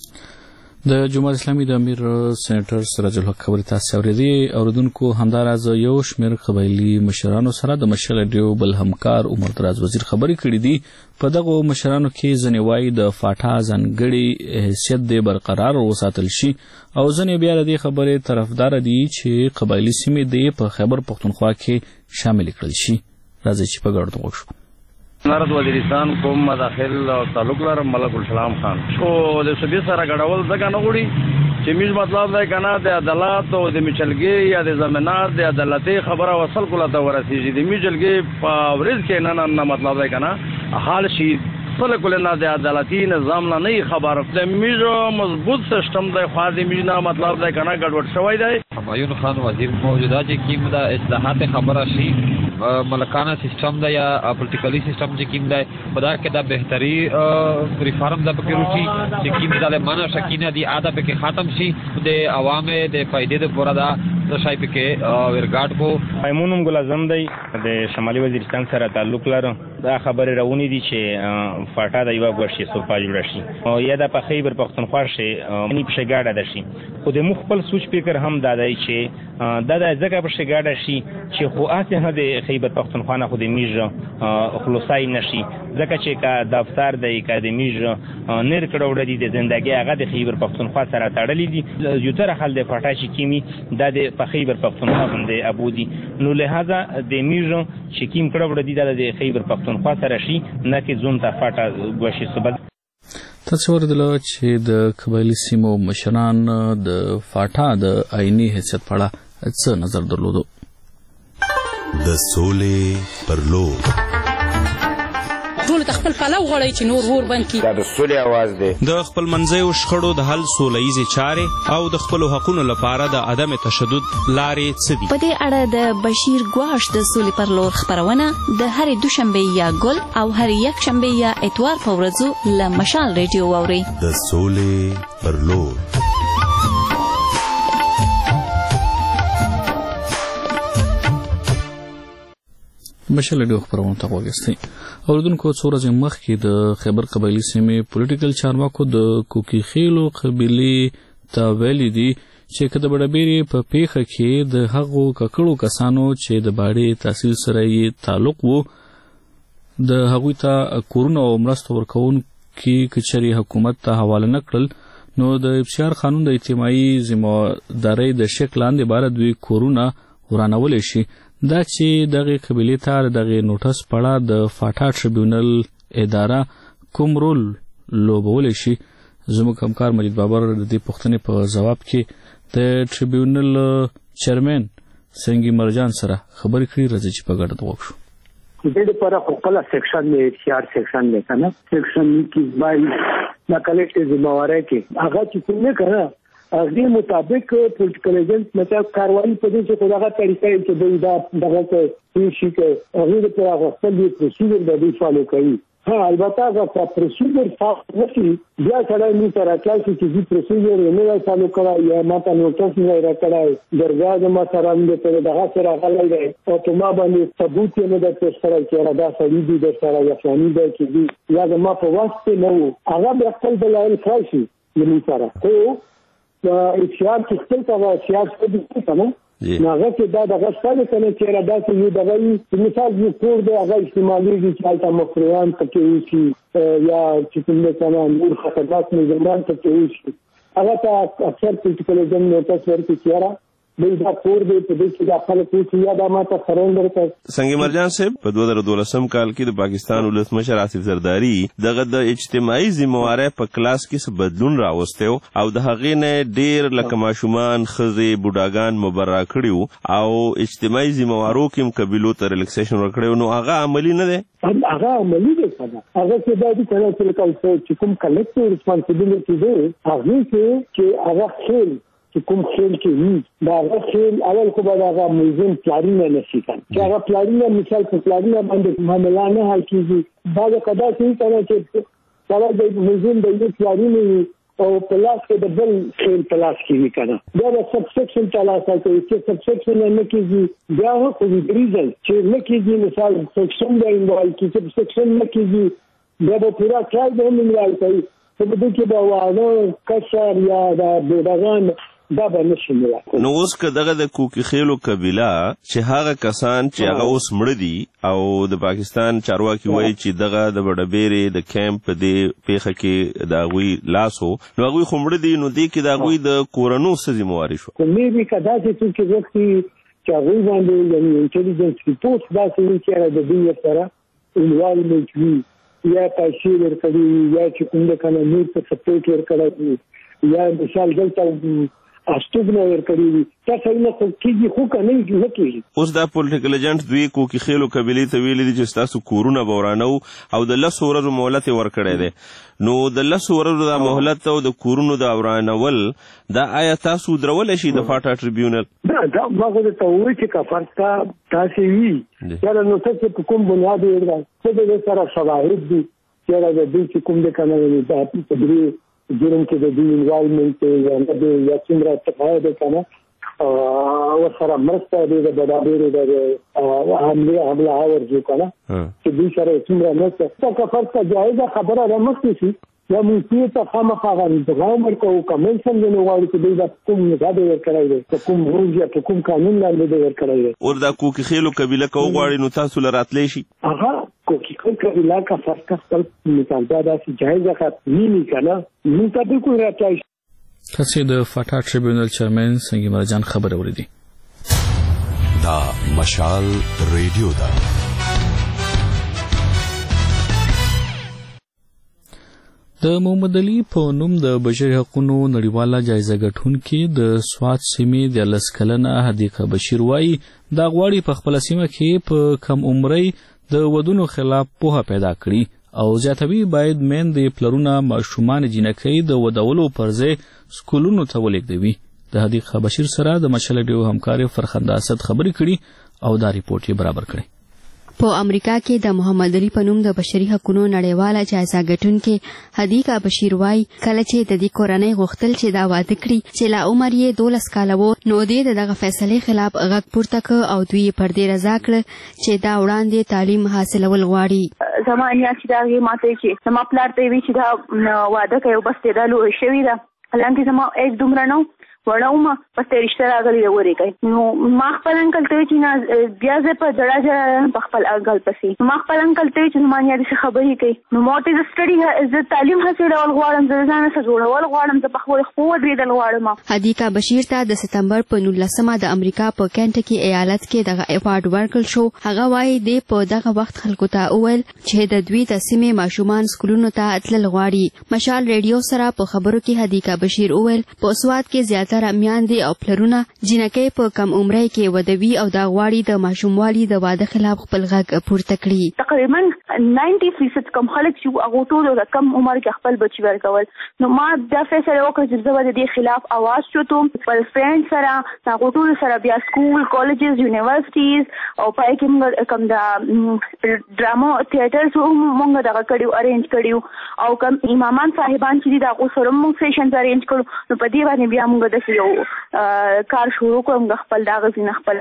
د جمهوریت اسلامي د امیر سېنیټر سراج الحق خبرې تاسو اوریدي اوردونکو همداراز یو شمېر قبایلی مشرانو سره د مشال ډیو بل همکار عمر دراز وزیر خبرې کړې دي په دغه مشرانو کې ځنې وایي د فاټا ځانګړي حیثیت دې برقرار وساتل شي او ځنې بیا د دې خبرې طرفدار دي چې قبایلی سیمې دې په خیبر پختونخوا کې شامل کړل شي راځي چې په ګډه وګورو نارد وزیرستان کوم مداخل او تعلق لرم ملک السلام خان او د سبي سره غړول ځکه نه غوړي چې میز مطلب دا کنه د عدالت او د میچلګي یا د ضمانت د عدالتي خبره وصل کوله ته ورسیږي د میچلګي په ورځ کې نه مطلب دا کنه حال شي سره کوله نه د عدالتي نظام نه خبر د میز مضبوط سیستم د خاص میز نه مطلب دا کنه ګډوډ شوی دی همایون خان وزیر موجوده چې کیم د اصلاحات خبره شي ملکانه سیستم دا یا پولیټیکلی سیستم چې کیم دی خدا کې دا بهتري ریفارم د پکې چې کیم د لمنه شکینه دی اده په ختم شي د عوامه د فائدې د پورا دا شای پکې ورګاټ کو ایمونم ګل اعظم دی د شمالي وزیرستان سره تعلق لرم دا خبره راونی دي چې فاټا د یو غوښي صوفا جوړ شي او یا د په خیبر پختونخوا شي منی په شګاډه ده شي خو د مخبل سوچ فکر هم دادای چې دا د ځکه په شګاډه شي چې خو اسه نه د خیبر پختونخوا نه خو د میج خلاصای نشي ځکه چې کا دفتر د اکیډمیج نیر کړه دي د ژوندۍ هغه د خیبر پختونخوا سره تړلې دي یو تر خل د فاټا شي کیمی د په خیبر پختونخوا باندې ابودي نو لہذا د میج چې کیم کړه دي د خیبر پختونخوا سره شي نه کې زون ته فاټا غوښي سبب تصور دلو چې د قبایلی سیمو مشران د فاټا د آئینی حیثیت په اړه څه نظر درلودو د سولې پر لور ټول خپل پلو غړی چې نور ور بند کی دا د سولې आवाज دی د خپل منځي شخړو د حل سولهیزه چارې او د خپل حقوقو لپاره د عدم تشدد لارې څه دي په دې اړه د بشیر ګواش د سولې پر لور خبرونه د هر دوشنبه یا ګل او هر یک شنبه یا اتوار په ورځو له مشال ریډیو واوري د سولې پر لور مشال ډیو خبرونه ته وګورئ اوردونکو څو ورځې مخکې د خیبر قبایلی سیمې پولیټیکل چارواکو د کوکی خیلو قبیلې ته ویلي دي چې که د بډبیرې په پیښه کې د هغو ککړو کسانو چې د باډې تحصیل سره یې تعلق وو د هغوی ته کورونه او مرستو ورکوونکي کچري حکومت ته حواله نه کړل نو د افشار قانون د اجتماعي ذمہدارۍ د شکل لاندې باره دوی کورونه ورانولی شي دا چې دغه قبیلې ته دغه نوټس پړه د فاټا ټریبیونل اداره کوم رول لوبولی شي زموږ همکار مجید بابر د دې پوښتنې په ځواب کې د ټریبیونل چیرمن سنگي مرجان سره خبرې کړې راځي چې په ګډه وکړو د دې لپاره خپل سیکشن دی سیار سیکشن دی کنه سیکشن کې باید د کلیکټیو ذمہواری کې هغه چې څنګه کړه هغه مطابق پولیټیکل ایجنټ مطلب کاروایی په دې چې خدای طریقې چې دوی دا دغه څه شي کې هغه د هغه خپل پروسیجر د دې فالو کوي ها البته دا پروسیجر فالو نشي بیا سره موږ سره کلاسي چې دې پروسیجر یې نه فالو کړای یا ماته نو تاسو نه راکړای درګه ما سره د دغه سره غلای دی او ته ما باندې ثبوت یې نه د تاسو سره چې دا سړي دي د سره یا فلاني دی چې یا ما په واسطه نو هغه بیا خپل دلایل خاصي یې سره خو اشعار چې خپل ته اشعار څه دي کنه هغه چې دا دغه څه کنه چې را داسې یو دغه مثال یو کور دی هغه استعمالي چې حالت مخریان پکې وشي یا چې څنګه کنه نور خطرناک نظام پکې وشي هغه ته اکثر پولیټیکل ایجنټ نوټس ورکړي چې را دا کور دی په دې کې د خلک چې یا دا ماته سرندر کړ. سنگ مرجان صاحب په 2012 کال کې د پاکستان ولسمشر آصف زرداری دغه د اجتماعي ذمہواری په کلاس کې څه بدلون راوستیو او د هغې نه ډېر لکه ماشومان ښځې بوډاګان مبرا کړي او اجتماعي ذمہوارو کې هم قبیلو ته ریلیکسیشن ورکړی نو هغه عملي نه دی. هغه عملي دی کنه هغه چې دا دي کنه چې کوم کلیکټیو ریسپانسیبিলিټي دی هغه چې هغه خیل چې کوم خیل کې وي دا هغه خیل اول خو به هغه ملزم پلانونه نشي کړي چې هغه پلانونه مثال په پلانونه باندې معامله نه حل کیږي دا کدا چې کنه چې سره د ملزم د یو پلانونه او پلاس کې د بل خیل پلاس کې کنه دا د سب سیکشن تلاش کوي چې سب سیکشن نه کیږي بیا خو د ریزن چې نه کیږي مثال سیکشن د انوالو کې چې سیکشن نه کیږي بیا به پورا ټرای د انوالو کوي په دې کې به وانه کشر یا د بوډاګان دا به نشي ملاتړ. نو اوس که دغه د کوکی خیلو قبیله چې هغه کسان چې هغه اوس مړه دي او د پاکستان چارواکي وایي چې دغه د بډبیرې د کیمپ په دې پیښه کې د هغوی لاس و نو هغوی خو مړه دي نو دې کې د هغوی د کورنو څه ذمهواري شوه؟ خو مې که داسې څوک چې وختي چې هغوی باندې یعنې انټلیجنس ریپورټ داسې وي چې هغه د دوی سره انوالمنټ وي یا پیسې ورکړي وي یا چې کوم د کنه نور څه سپورټ ورکړی وي یا مثال دلته استوګنه ورکړي وي تاسو نه خو کېږي خو که نه کېږي. اوس دا پولیټیکل ایجنټ دوی کوکي خیلو قبیلې ته ویلي دي چې ستاسو کورونه به ورانو او د 10 ورځو مهلت یې ورکړی دی نو د 10 ورځو دا مهلت او د کورونو د ورانول دا آیا تاسو درولی شي د فاټا ټریبیونل؟ دا ما خو درته ووایي چې که فرض تاسې وي یاره نو ته چې په کوم بنیاد یې څه د دې سره شواهد دي یاره د دوی چې کوم د کنه دا په درې جرم کې د دوی انوالمنټ یا نه دی یا څومره تفاوت دی کنه او سره مرسته دی د بډابیرو د حمله ورجو کنه چې دوی سره څومره مرسته که فرض ته جایزه خبره رامخکې شي یا موږ ته خامخا انتظام ورکوو کنونشن دی نو غواړو چې دوی دا کوم نظام ورکړی دی په کوم روز یا په کوم قانون لاندې دی ورکړی دی. اور دا کوکي خیلو قبیله که وغواړي نو تاسو له راتلی شي؟ هغه کوکي خیل قبیله که فرض که خپل مثال دا داسې جایزه ختمي که نه موږ ته بالکل راتلی شي. تاسې د فاټا ټریبیونل چیرمن سنگ مرجان خبرې اورېدې. دا مشال ریډیو ده. د محمد علي په نوم د بشري حقوقو نړیواله جایزه ګټونکي د سوات سیمې د 10 کلنه حدیقه بشیر وایي دا غواړي په خپله سیمه کې په کم عمرۍ د ودونو خلاف پوهه پیدا کړي او زیاتوي باید میندې پلرونه ماشومان جینکۍ د ودولو پر ځای سکولونو ته ولېږدوي. د حدیقه بشیر سره د مشال ریډیو همکار فرخنده اسد خبرې کړي او دا ریپورټ یې برابر کړی. په امریکا کې د محمد علي په نوم د بشري حقوقو نړیواله جایزه ګټونکې حدیقه بشیر وایي کله چې د دې کورنۍ غوښتل چې دا واده کړي چې لا عمر یې 12 کاله و نو دې دغه فیصلې خلاف غږ پورته کړ او دوی پر دې رضا کړ چې دا وړاندې تعلیم حاصلول غواړي. زما نیا چې دا هغې ماته چې زما پلار ته یې وي چې دا واده کوي بس دې دا لوی شوي ده حالانکې زما ایج دومره نه وړه ومه بس ته رشته راغلې ده ورې کوي نو ما خپل انکل ته چې نه بیا زه په جړه په خپل انکل پسې ما خپل انکل ته چې زما نیا داسې خبرې کوي نو ما ورته زه سټډي زه تعلیم حاصلول غواړم زه ځان څه جوړول غواړم زه په خپل خو ودرېدل غواړم. حدیقه بشیر ته د سپتمبر په 19 د امریکا په کینټکی ایالت کې دغه ایوارډ ورکړل شو. هغه وایي د په دغه وخت خلکو ته وویل چې د دوی د سیمې ماشومان سکولونو ته تلل غواړي. مشال ریډیو سره په خبرو کې حدیقه بشیر وویل په سوات کې زیاتره میاندې او پلرونه جینکۍ په کم عمرۍ کې ودوي او دا غواړي د ماشوموالي د واده خلاف خپل غږ پورته کړي. تقریبا 90% کم خلک چې هغه ټول د کم عمر کې خپل بچي ورکول نو ما دا فیصله وکړه چې زه د دې خلاف आवाज چوتم خپل فرند سره هغه ټول سره بیا سکول کالجز یونیورسيټیز او پای کې کوم دا ډراما تیاترز موږ دغه کړیو ارینج کړیو او کوم امامان صاحبان چې دا سره موږ سیشن ارینج کړو نو په دې باندې بیا موږ د یو کار شروع کوم خپل دا غزنه خپل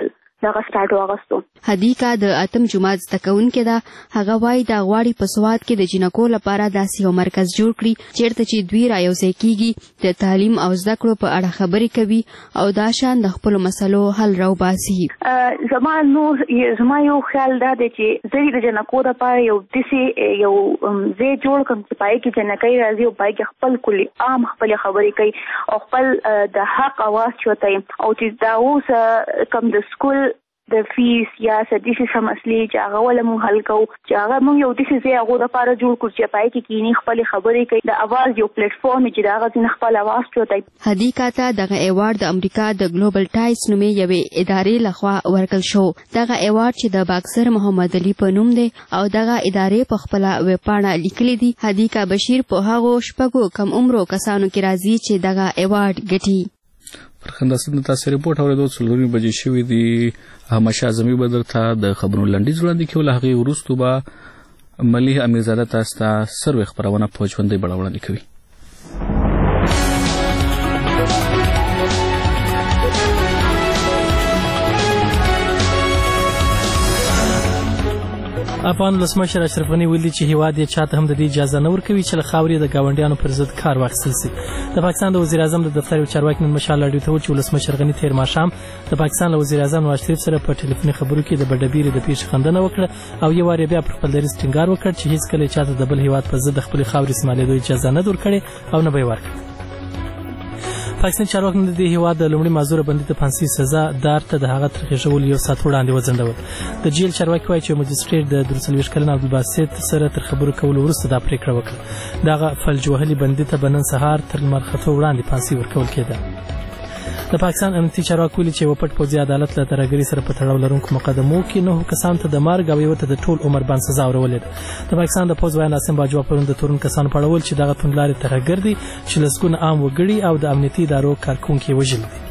دغه سټارټ واغستو. حدیقه د اتم جماعت زده کوونکې ده. هغه وایي د غواړي په سواد کې د جنکو لپاره داسې یو مرکز جوړ کړي چیرته چې دوی رايوځای کیږي، د تعلیم او زده کړو په اړه خبرې کوي او دا شان د خپلو مسلو حل راوباسي. زما یو خیال دا دی چې زه د جنکو لپاره یو داسې یو ځای جوړ کړم چې پای کې جنکۍ راځي او پای کې خپل کلي عام خپل خبرې کوي او خپل د حق اواز چوتای او چې دا اوس کم د سکول د فیس یا سدیسي مسلې چې هغه ول مو حل کو چې هغه مو یو داسې ځای هغه لپاره جوړ کړو چې پای کې کینی خپل خبرې کوي د اواز یو پلیټ فارم چې دا هغه خپل اواز چوتای. حدیقه ته دغه ایوارډ د امریکا د ګلوبل ټایز نومې یوې ادارې لخوا ورکړل شو. دغه ایوارډ چې د باکسر محمد علي په نوم دی او دغه ادارې په خپل ویب پاڼه لیکلي دي. حدیقه بشیر په هغه شپږو کم عمرو کسانو کې راځي چې دغه ایوارډ ګټي. فرخنداسن تاسو ریپورت اوریدو څلورنی بجې شوې دي. همشه اعظمي بدر ته د خبرونو لنډیز وړاندې کول هغه ورستو به مليح امیرزاده تاسو ته سروي خبرونه په ژوندۍ بڼه وړاندې کوي. افغان ولسمشر اشرف غنی ویلي چې هیواد یې چاته هم د دې اجازه نه ورکوي چې له خاورې د گاونډیانو پر ضد کار واخیستل شي. د پاکستان د وزیر اعظم د دفتر یو چارواکي نن مشال راډیو ته وویل چې ولسمشر غنی تیر ماښام د پاکستان له وزیر اعظم نواز شریف سره په ټلیفوني خبرو کې د بډبیرې د پیښې خندنه وکړه او یو وار بیا پر خپل دریځ ټینګار وکړ چې هیڅ کله چاته د بل هیواد په ضد د خپل خاورې استعمالېدو اجازه نه ورکړي او نه به ورکړي. پاکستان چارواکي د دې هیواد د لومړي معذور بندي ته فانسي سزا دار ته د هغه ترخیژول یو ساعت وړاندې وځنډول. د جیل چارواکي وایي چې مجستریټ د 23 کلن عبدالباسط سره تر خبرو کولو وروسته دا پریکړه وکړه. دغه فلج وهلي بندي ته بنن سهار تر لمر ختو وړاندې فانسي ورکول کېده. د پاکستان امنیتي چارواکي ویلي چې وپټ پوځي عدالت له ترهګرۍ سره په تړاو لرونکو مقدمو کې 9 کسانو ته د مرګ او یو ته د ټول عمر بند سزا ورولې ده. د پاکستان د پوځ وایي ناسم باجوا پرون د تورن کسانو په اړه چې دغه توندلارې ترهګر دي چې لسګونه عام وګړي او د امنیتي ادارو کارکونکي وژلي دي.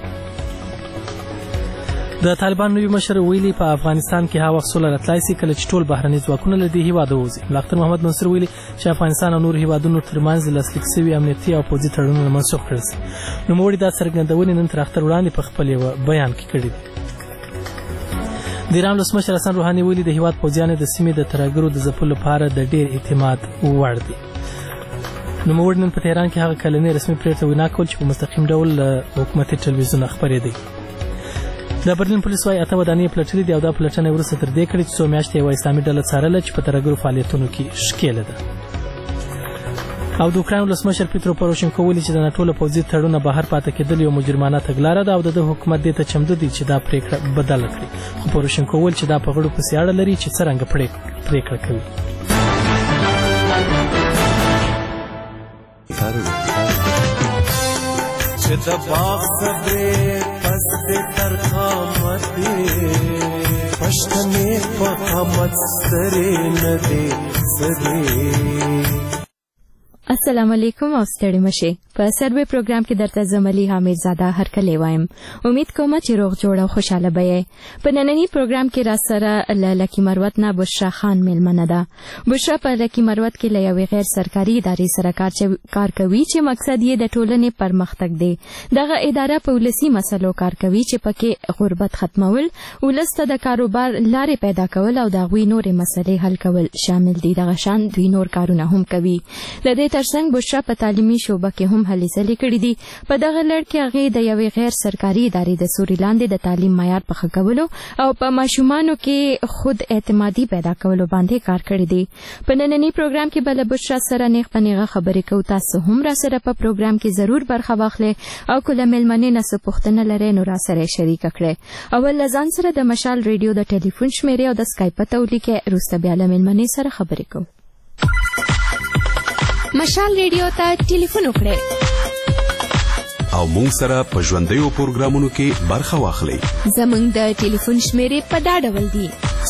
د طالبان نوی مشر ویلي په افغانستان کې هغه وخت سوله راتلای شي کله چې ټول بهرني ځواکونه له دې هیواده ووځي. ډاکټر محمد منصور ویلي چې افغانستان او نور هیوادونو ترمنځ لاسلیک شوي امنیتي او پوځي تړونونه منسوخ کړل شي. نوموړي دا څرګندونې نن تر اختر وړاندې په خپل یو بیان کې کړې دي. د ایران ولسمشر حسن روحاني ویلي د هیواد پوځیان د سیمې د ترهګرو د ځپلو لپاره د ډېر اعتماد وړ دي. نوموړي نن په تهران کې هغه کلنۍ رسمي پریکړه وینا کول چې په مستقیم ډول حکومتي ټلویزیون خبرېدي. د برلین پولیس وايي 8 ودانۍ پلټلې دي او دا پلټنه ورسته تر دې کړې چې 2 میاشتې یو اسلامي ډله څارله چې په ترهګرو فعالیتونو کې ښکېله ده. او د اوکراین ولسمشر پیترو پوروشینکو ویلي چې د ناټو له پوځي تړونه بهر پاتې کېدل یو مجرمانه تګلاره ده او د حکومت دې ته چمتو دي چې دا پریکړه بدله کړي. خو پوروشینکو ویل چې دا په غړو پسې اړه لري چې څرنګه پریکړه کوي. چې د باغ صبرې پس دې تر قامتې پښتنې په قامت سرې نه دې سرې. السلام علیکم او ستړي مشه. په سروي پروګرام کې درته زملي حامد زاده هر کله وایم. امید کوم چې روغ جوړ او خوشاله به. په نننی پروګرام کې را سره لکی مروت نه بشرا خان میلمنه ده. بشرا په لکی مروت کې له یوې غیر سرکاري ادارې سره کار کوي چې مقصد یې د ټولنې پرمختګ دی. دغه اداره په ولسی مسلو کار کوي چې پکې غربت ختمول، ولسته د کاروبار لارې پیدا کول او د غوي نورې مسلې حل کول شامل دي. دغه شان دوی نور کارونه هم کوي. د دې ترڅنګ بشرا په تعلیمي شوبه کې هم هلې ځلې کړې دي. په دغه لړ کې هغې د یوې غیر سرکاري ادارې د سوري لاندې د تعلیم معیار په ښه کولو او په ماشومانو کې خود اعتمادي پیدا کولو باندې کار کړی دی. په نننی پروګرام کې به له بشرا سره نیغ په نیغه خبرې کوو. تاسو هم را سره په پروګرام کې ضرور برخه واخلئ او که له میلمنې نه څه پوښتنه لرئ نو را سره شریکه کړئ. اول له ځان سره د مشال ریډیو د ټلیفون شمیرې او د سکایپ پته ولیکئ. وروسته بیا له میلمنې سره خبرې کوو. مشال ریډیو ته ټلیفون وکړئ او مونږ سره په ژوندیو پروګرامونو کې برخه واخلئ. زمونږ د ټلیفون شمیرې په دا ډول دي: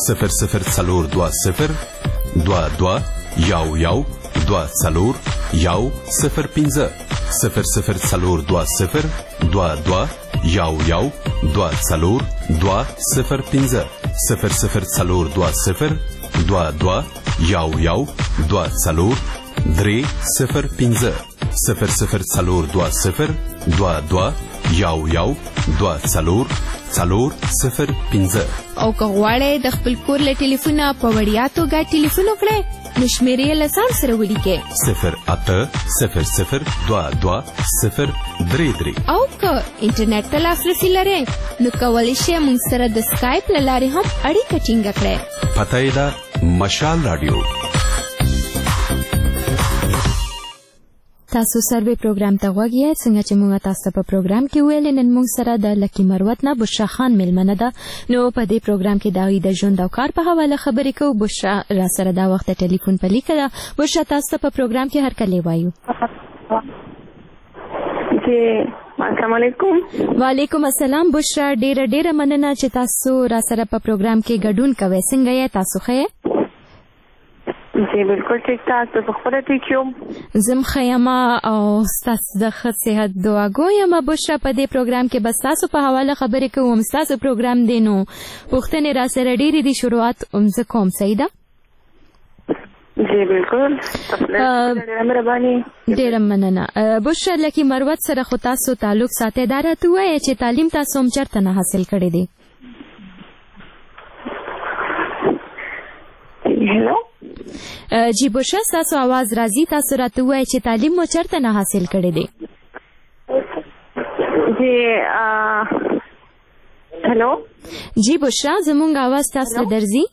0040 22 11 24 105 0040 22 11 24 205 0040 22 11 24 305 0040 22 11 24 او که غواړئ د خپل کور له ټلیفونه په وړیا توګه ټلیفون وکړئ نو شمیرې له ځان سره ولیکئ 08002203 او که انټرنیټ ته لاسرسي لرئ نو کولی شئ موږ سره د سکایپ له لارې هم اړیکه ټینګه کړئ. پته یې ده مشال راډیو. تاسو سروې پروګرام ته غوږ یاست. څنګه چې موږ تاسو ته په پروګرام کې ویل نن موږ سره د لکی مروت نه بشرا خان میلمنه ده. نو په دې پروګرام کې د هغې د ژوند او کار په حواله خبرې کوو. بشرا را سره دا وخت ټلیفون په لیکه ده. بشرا تاسو ته په پروګرام کې هرکلی وایو. السلام علیکم. وعلیکم السلام. بشرا ډیره مننه چې تاسو را سره په پروګرام کې ګډون کوئ. څنګه یې تاسو ښه یې؟ جی بالکل ٹھیک ٹھاک. تو خبره ټیک یم. زم خیمه او ستاسو د ښه صحت دعا کوم. بشرا په دې پروګرام کې بس تاسو په حواله خبرې کوم. تاسو پروګرام دی نو پوښتنې را سره ډېرې دي. شروعات زه کوم. صحیح ده؟ جی بالکل. ډېره مننه. بشرا لکي مروت سره خو تاسو تعلق ساتئ. دا راته ووایئ چې تعلیم تاسو هم چېرته نه حاصل کړی دی؟ هلو جی بشرا تاسو आवाज راځي. تاسو راته وایئ چې تعلیم مو چېرته نه حاصل کړی دی؟ جی هلو جی بشرا زمونږ आवाज تاسو درځي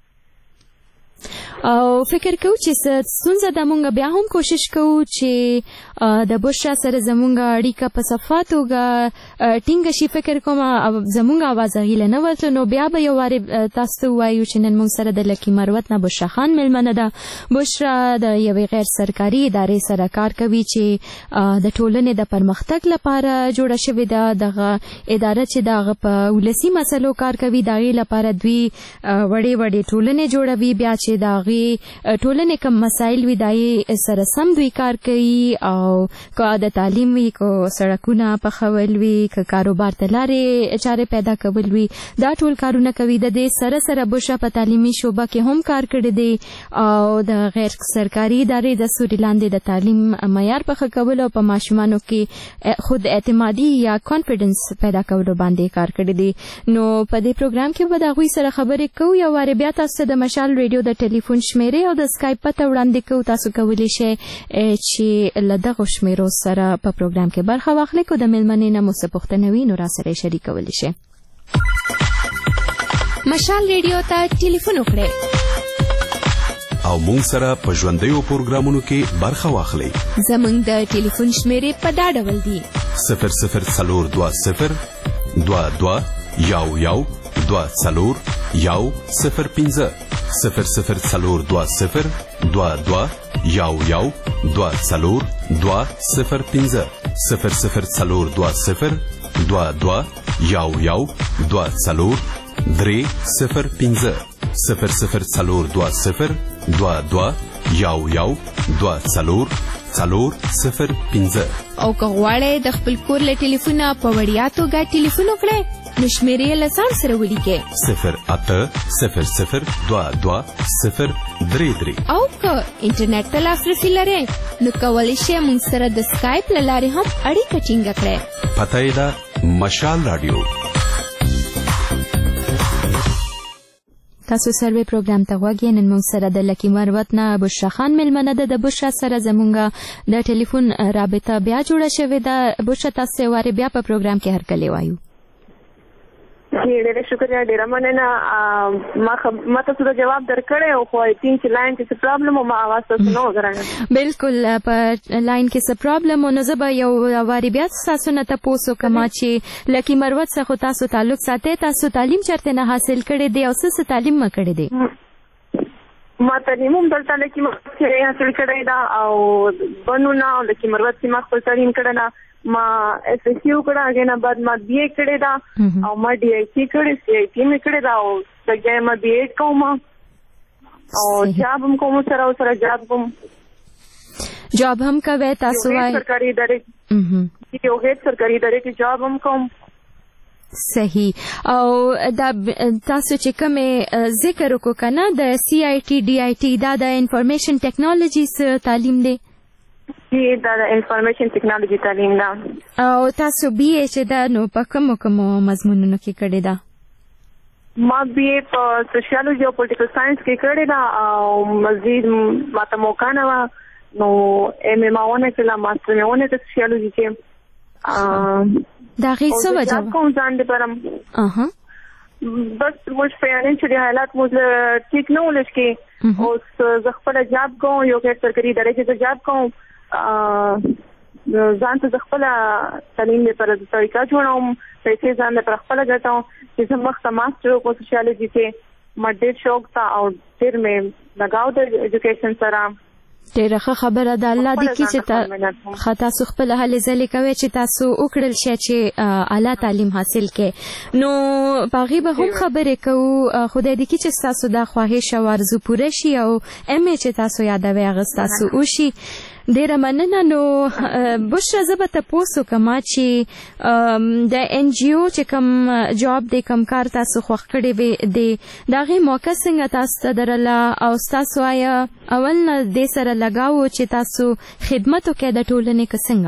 او فکر کوو چې ستونزه ده. مونږ بیا هم کوشش کوو چې د بشرا سره زمونږ اړیکه په صفا توګه ټینګه شي. فکر کوم زمونږ اواز هغې نه ورتلو نو بیا به یو وارې تاسو ته ووایو چې نن مونږ سره د لکی مروت نه بشرا خان میلمنه ده. بشرا د یوې غیر سرکاري ادارې سره کار کوي چې د ټولنې د پرمختګ لپاره جوړه شوې ده. دغه اداره چې دغه په ولسي مسلو کار کوي د هغې لپاره دوی وړې ټولنې جوړوي. بیا چې د هغې ټولنې کوم مسایل وي د هغې سره سم دوی کار کوي. او که د تعلیم وي، که سړکونه پخول وي، که کاروبار ته لارې چارې پیدا کول وي، دا ټول کارونه کوي. د دې سره سره بشرا په تعلیمي شعبه کې هم کار کړی دی او د غیر سرکاري ادارې د سوري لاندې د تعلیم معیار په ښه کولو او په ماشومانو کې خود اعتمادي یا کانفیډنس پیدا کولو باندې کار کړی دی. نو په دې پروګرام کې به د هغوی سره خبرې کوو. یو وارې بیا تاسو ته د مشال ریډیو د ټلیفون شمیرې او د سکایپ پته وړاندې کوو. تاسو کولی شئ چې له دغو شمیرو سره په پروګرام کې برخه واخلئ. که د میلمنې نه مو څه پوښتنه وي نو را سره یې شریکولی شئ. مشال ریډیو ته ټلیفون وکړئ او مونږ سره په ژوندیو پروګرامونو کې برخه واخلئ. زمونږ د ټلیفون شمیرې په دا ډول دي: 004022 22 004022 او که غواړئ د خپل کور له ټلیفونه په وړیا توګه ټلیفون وکړئ نو شمیرې له ځان سره ولیکئ 08002203 او که انټرنیټ ته لاسرسي لرئ نو کولی شئ موږ سره د سکایپ له لارې هم اړیکه ټینګه کړئ. پته یې ده مشال راډیو. تاسو سروې پروګرام ته غوږ یې. نن موږ سره د لکی مروت نه بشرا خان میلمنه ده. د بشرا سره زمونږ د ټلیفون رابطه بیا جوړه شوې ده. بشرا تاسو یې وارې بیا په پروګرام کې هرکلی وایو. ډېره شکریه. ډېره مننه. ما تاسو ته جواب درکړی او خو آی تینک چې لاین کې څه پرابلم و ما اواز تاسو نه وګرانه. بالکل په لاین کې څه پرابلم و. نو زه به یو وارې بیا تاسو نه تپوس وکړم چې لکی مروت څخه تاسو تعلق ساتئ. تاسو تعلیم چېرته نه حاصل کړی دی او څه تعلیم مه کړی دی؟ ما تعلیم هم دلته لکی مروت کې حاصل کړی ده او بنونه او لکی مروت کې ما خپل تعلیم کړی ده. ما ایس ایس یو کړه، هغې نه بعد ما بی اے کړې ده او ما ډي آی ټي کړې، سی آی ټي مې کړې ده او لګیا ما بی ایډ کوم او جاب هم کوم سره جاب هم کوئ. تاسو وایئ سرکاري ادارې یو هیڅ سرکاري ادارې کې جاب هم کوم. صحیح. او دا تاسو چې کومې ذکر وکړو که نه د سی آی ټي ډي آی ټي دا د انفارمیشن ټیکنالوژي تعلیم دی؟ دا انفارمیشن ټیکنالوژي تعلیم ده. او تاسو BA چې دا نو په کومو مضمونونو کې کړی ده؟ ما BA په سوشیالوژي او پولیټیکل ساينس کې کړی ده او مزید ماته موقع نه وه نو MA ما ونه کړله، ماسټر مې ونه کړ سوشیالوژي کې. د هغې څه وجه وه؟ کوم ځان دپاره بس موږ فاینانشلی حالات موږ ټیک نه ولس کې. اوس زه خپله جاب کوم، یو کې سرکاري ادارې کې زه جاب کوم، ځان ته زه خپله تعلیم لپاره د طریقه جوړوم، پیسې ځان لپاره خپله ګټوم چې زه مخته ماسټر وکړم سوشیالوژي کې. ما ډېر شوق ته او ډېر مې لګاو د ایجوکیشن سره. ډېره ښه خبره ده. الله دې کړي چې تاسو خپله هلې ځلې کوئ چې تاسو وکړل شئ چې اعلی تعلیم حاصل کړئ. نو په هغې به هم خبرې کوو. خدای دې کړي چې ستاسو دا خواهش او ارزو پوره شي او MA چې تاسو یادوئ هغه ستاسو وشي. ډېره مننه. نو بشره زه به تپوس وکړم چې د NGO چې کوم جاب دی کوم کار تاسو خوښ کړی دی د هغې موقع څنګه تاسو ته درله او ستاسو آیا اول نه دې سره لګاو چې تاسو خدمت وکړئ د ټولنې که څنګه؟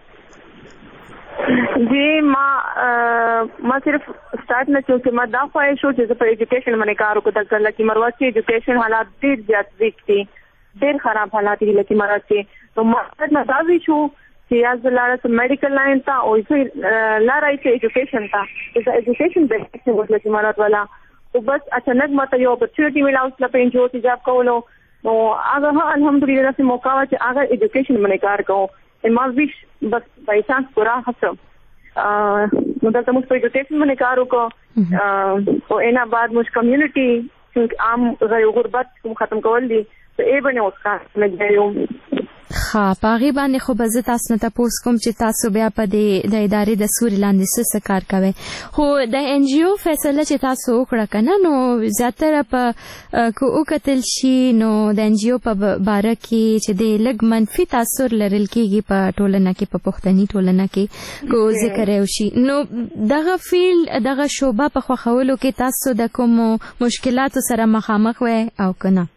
جی ما صرف سٹارٹ نه چونکه ما دا خواهش شو چې زه په ایجوکیشن باندې کار وکړم. د لکه مروت کې ایجوکیشن حالات ډېر زیات ویک دي، ډېر خراب حالات دي لکه مروت کې. نو مقصد نه دا وی شو چې یا زه لاړه سم میډیکل لاین ته او زه لاړه چې ایجوکیشن ته چې ایجوکیشن بیسټ وو لکه مروت والا. او بس اچانک ماته یو اپورچونټی ملاو چې په NGO کې جاب کولو. نو هغه الحمدلله چې موقع وا چې هغه ایجوکیشن باندې کار کوم. ما ویش بس بای چانس پورا هڅه نو دا موږ په ایجوکیشن باندې کار وکړو. او اینا بعد موږ کمیونټي عام غیر غربت کوم ختم کول دي ته ای باندې اوس کار لګیو. ښه په هغې باندې خو به زه تاسو نه تپوس کوم چې تاسو بیا په دې د ادارې د سوري لاندې څه کار کوئ. خو د NGO فیصله چې تاسو وکړه که نه نو زیاتره په که وکتل شي نو د NGO په باره کې چې د لږ منفي تاثر لرل کېږي په ټولنه کې، په پښتني ټولنه کې که ذکر یې وشي. نو دغه فیلډ دغه شعبه په خوښولو کې تاسو د کومو مشکلاتو سره مخامخ وئ او که نه؟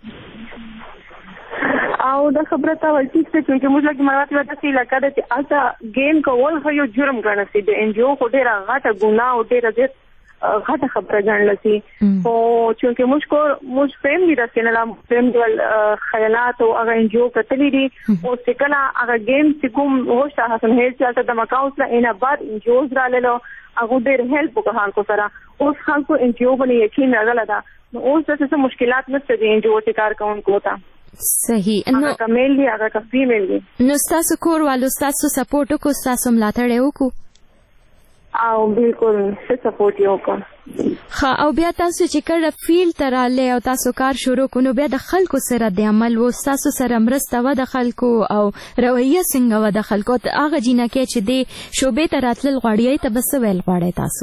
او دا خبره ته ولټی چې موږ لکه مرات ودا چې لکه د الته گیم کول خو یو جرم ګڼل شي. د NGO خو ډیره غټه ګناه او ډیره غټه خبره ګڼل شي. او چې موږ فیملی رسنه فیملی خیالات او هغه NGO کتلې دي او چې کله هغه گیم چې کوم هوښه حسن هیڅ چې د مکاوس لا نه بعد NGOs راللو هغه ډیر هیلپ وکړ خلکو سره. اوس خلکو NGO باندې یقین راغله ده. نو اوس څه مشکلات نشته د NGO چې کار کوونکو ته. صحیح. هغه کمیل دی هغه کفیمل دی. نو ستاسو کور والو ستاسو سپورټ وکړو، ستاسو ملاتړ یې وکړو؟ او بالکل څه سپورټ یې وکړو. ښه. او بیا تاسو چې کله فیلډ ته راغلی او تاسو کار شروع کړو نو بیا د خلکو سره د عمل و ستاسو سره مرسته وه د خلکو او رویه څنګه وه د خلکو؟ هغه جینکۍ چې دې شعبې ته راتلل غواړي هغې ته به څه ویل غواړئ تاسو؟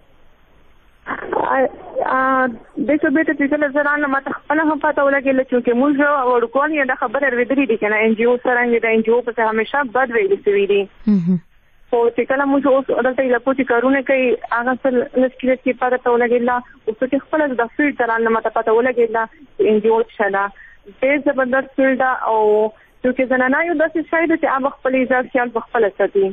د شعبې ته چې کله زه رانه ماته خپله هم پته ولګېله چې موږ وړوکوان یې دا خبره اورېدلې دي که نه NGO څرنګه د NGO پسې همیشه بد ویلې سوي دي. خو چې کله موږ اوس دلته علاقو چې کارونه کوي هغه څه لږ کې پته ته ولګېله. اوس چې خپله د فیلډ ته رانه ماته پته ولګېله چې NGO څه ده. ډېر زبردست فیلډ ده او چونکې زنانه یو داسې شی ده چې هغه خپل عزت خیال په خپله ساتي.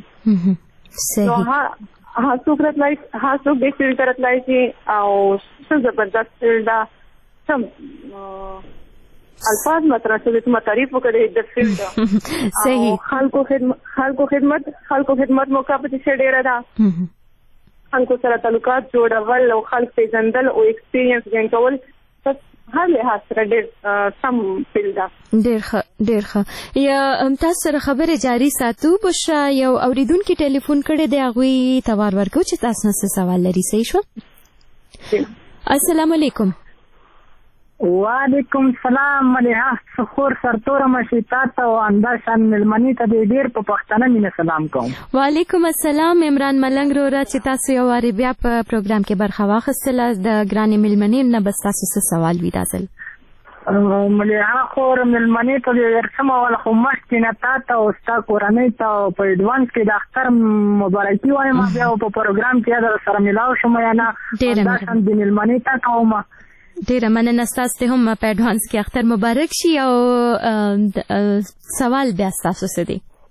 څوک راتلی څوک دې فیلډ ته راتلی شي او څه زبردست فیلډ ده. سم الفاظ مطرح شوی چې ما تعریف وکړې د فیلډ. صحیح. خلکو خدمت موقع پکې ښه ډېره ده. خلکو سره تعلقات جوړول او خلک پیژندل او ایکسپیرینس ګین کول هر لحاظ سره ډېر سم فیلډ ده. ډېر ښه ډېر ښه. یا تاسو سره خبرې جاري ساتو. بشرا یو اورېدونکي ټلیفون کړی دی هغوی ته وار ورکوو چې تاسو نه څه سوال لري. صحیح شو؟ السلام علیکم. وعلیکم سلام. ملیحه سخور سرتوره مشیتات او انداشان ملمنی ته ډیر په پښتنه مینه سلام کوم. وعلیکم السلام. عمران ملنګ وروره چې تاسو یو وارې بیا په پروګرام کې برخه واخیستله د ګرانې ملمنې نه بس تاسو څه سوال وي دا ځل؟ ملیحه خور ملمنې ته ورسمه وله خو مخکې نه تا ته او ستا کورنۍ ته په ایډوانس کې د اختر مبارکي وایم. بیا په پروګرام کې در سره ملاو شم یا نه انداشان د ملمنې ته کوم. ډیره مننه ستاسو ته هم په اډوانس کې اختر مبارک شي. او سوال بیا ستاسو څه دی؟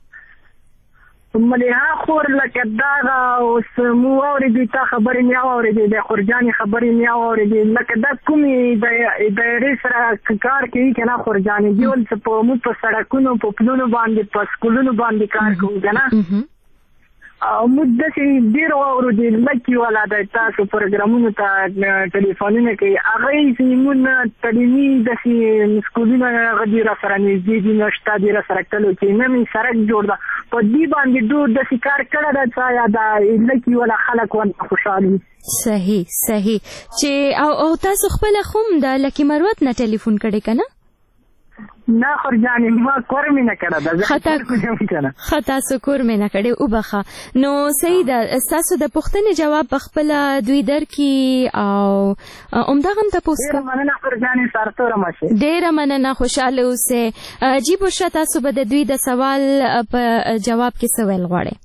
مليها خور لکه دا اوس مو اورېدې تا خبرې مې واورېدې د خورجانې خبرې مې واورېدې لکه دا کومې د ادارې سره کار کوي که نه خورجانې دي ول څه په موږ په سړکونو په پلونو باندې په سکولونو باندې کار کوو که نه موږ داسې ډېر واورو چې لکې والا د تاسو پروګرامونو ته ټلیفونونه کوي هغه یې زموږ تعلیمي داسې سکولونه هغه دې راسره نږدې دي نه شته دې راسره کلو کې نه مې سړک جوړ ده په دې باندې ډېر داسې کار کړی ده چې یا د لکې والا خلک ورته خوشحال وي. صحیح چې او تاسو خپله خو هم د لکې مروت نه ټلیفون کړی که نه؟ نه خورجانې ما کور مې نه کړی ده ښه تاسو کور مې نه کړی وبخه نو صحیح ده ستاسو د پوښتنې جواب په خپله دوی درکړي او همدغه هم تپوس ډېره مننه خورجانې سرتوره مه شئ. ډېره مننه خوشحاله اوسئ. جی بشرا تاسو به د دوی د سوال په جواب کې څه ویل غواړئ؟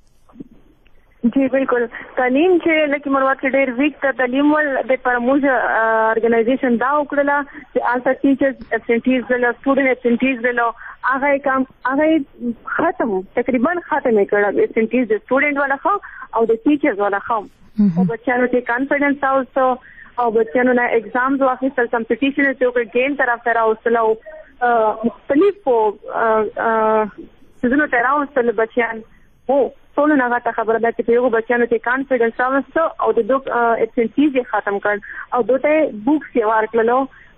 جی بالکل تعلیم چې لکه مروت کې ډېر ویک ته تعلیم ول د پرموز ارګنایزیشن دا وکړله چې آلته ټیچرز ابسنټیز له سټوډنټ ابسنټیز له هغه ختم تقریبا ختم کړه ابسنټیز د سټوډنټ والا خو او د ټیچرز والا خو او بچانو ته کانفیډنس اوسو او بچانو نه ایگزامز واخیستل کمپټیشن ته وکړ ګیم طرف ته راوستل او مختلفو سيزونو ته راوستل بچیان هو ټول نه غاټه خبره ده چې یو بچانو ته کانفیډنس راوستو او د دوه ابسنټیز ختم کړ او دوته بوکس یې ورکړلو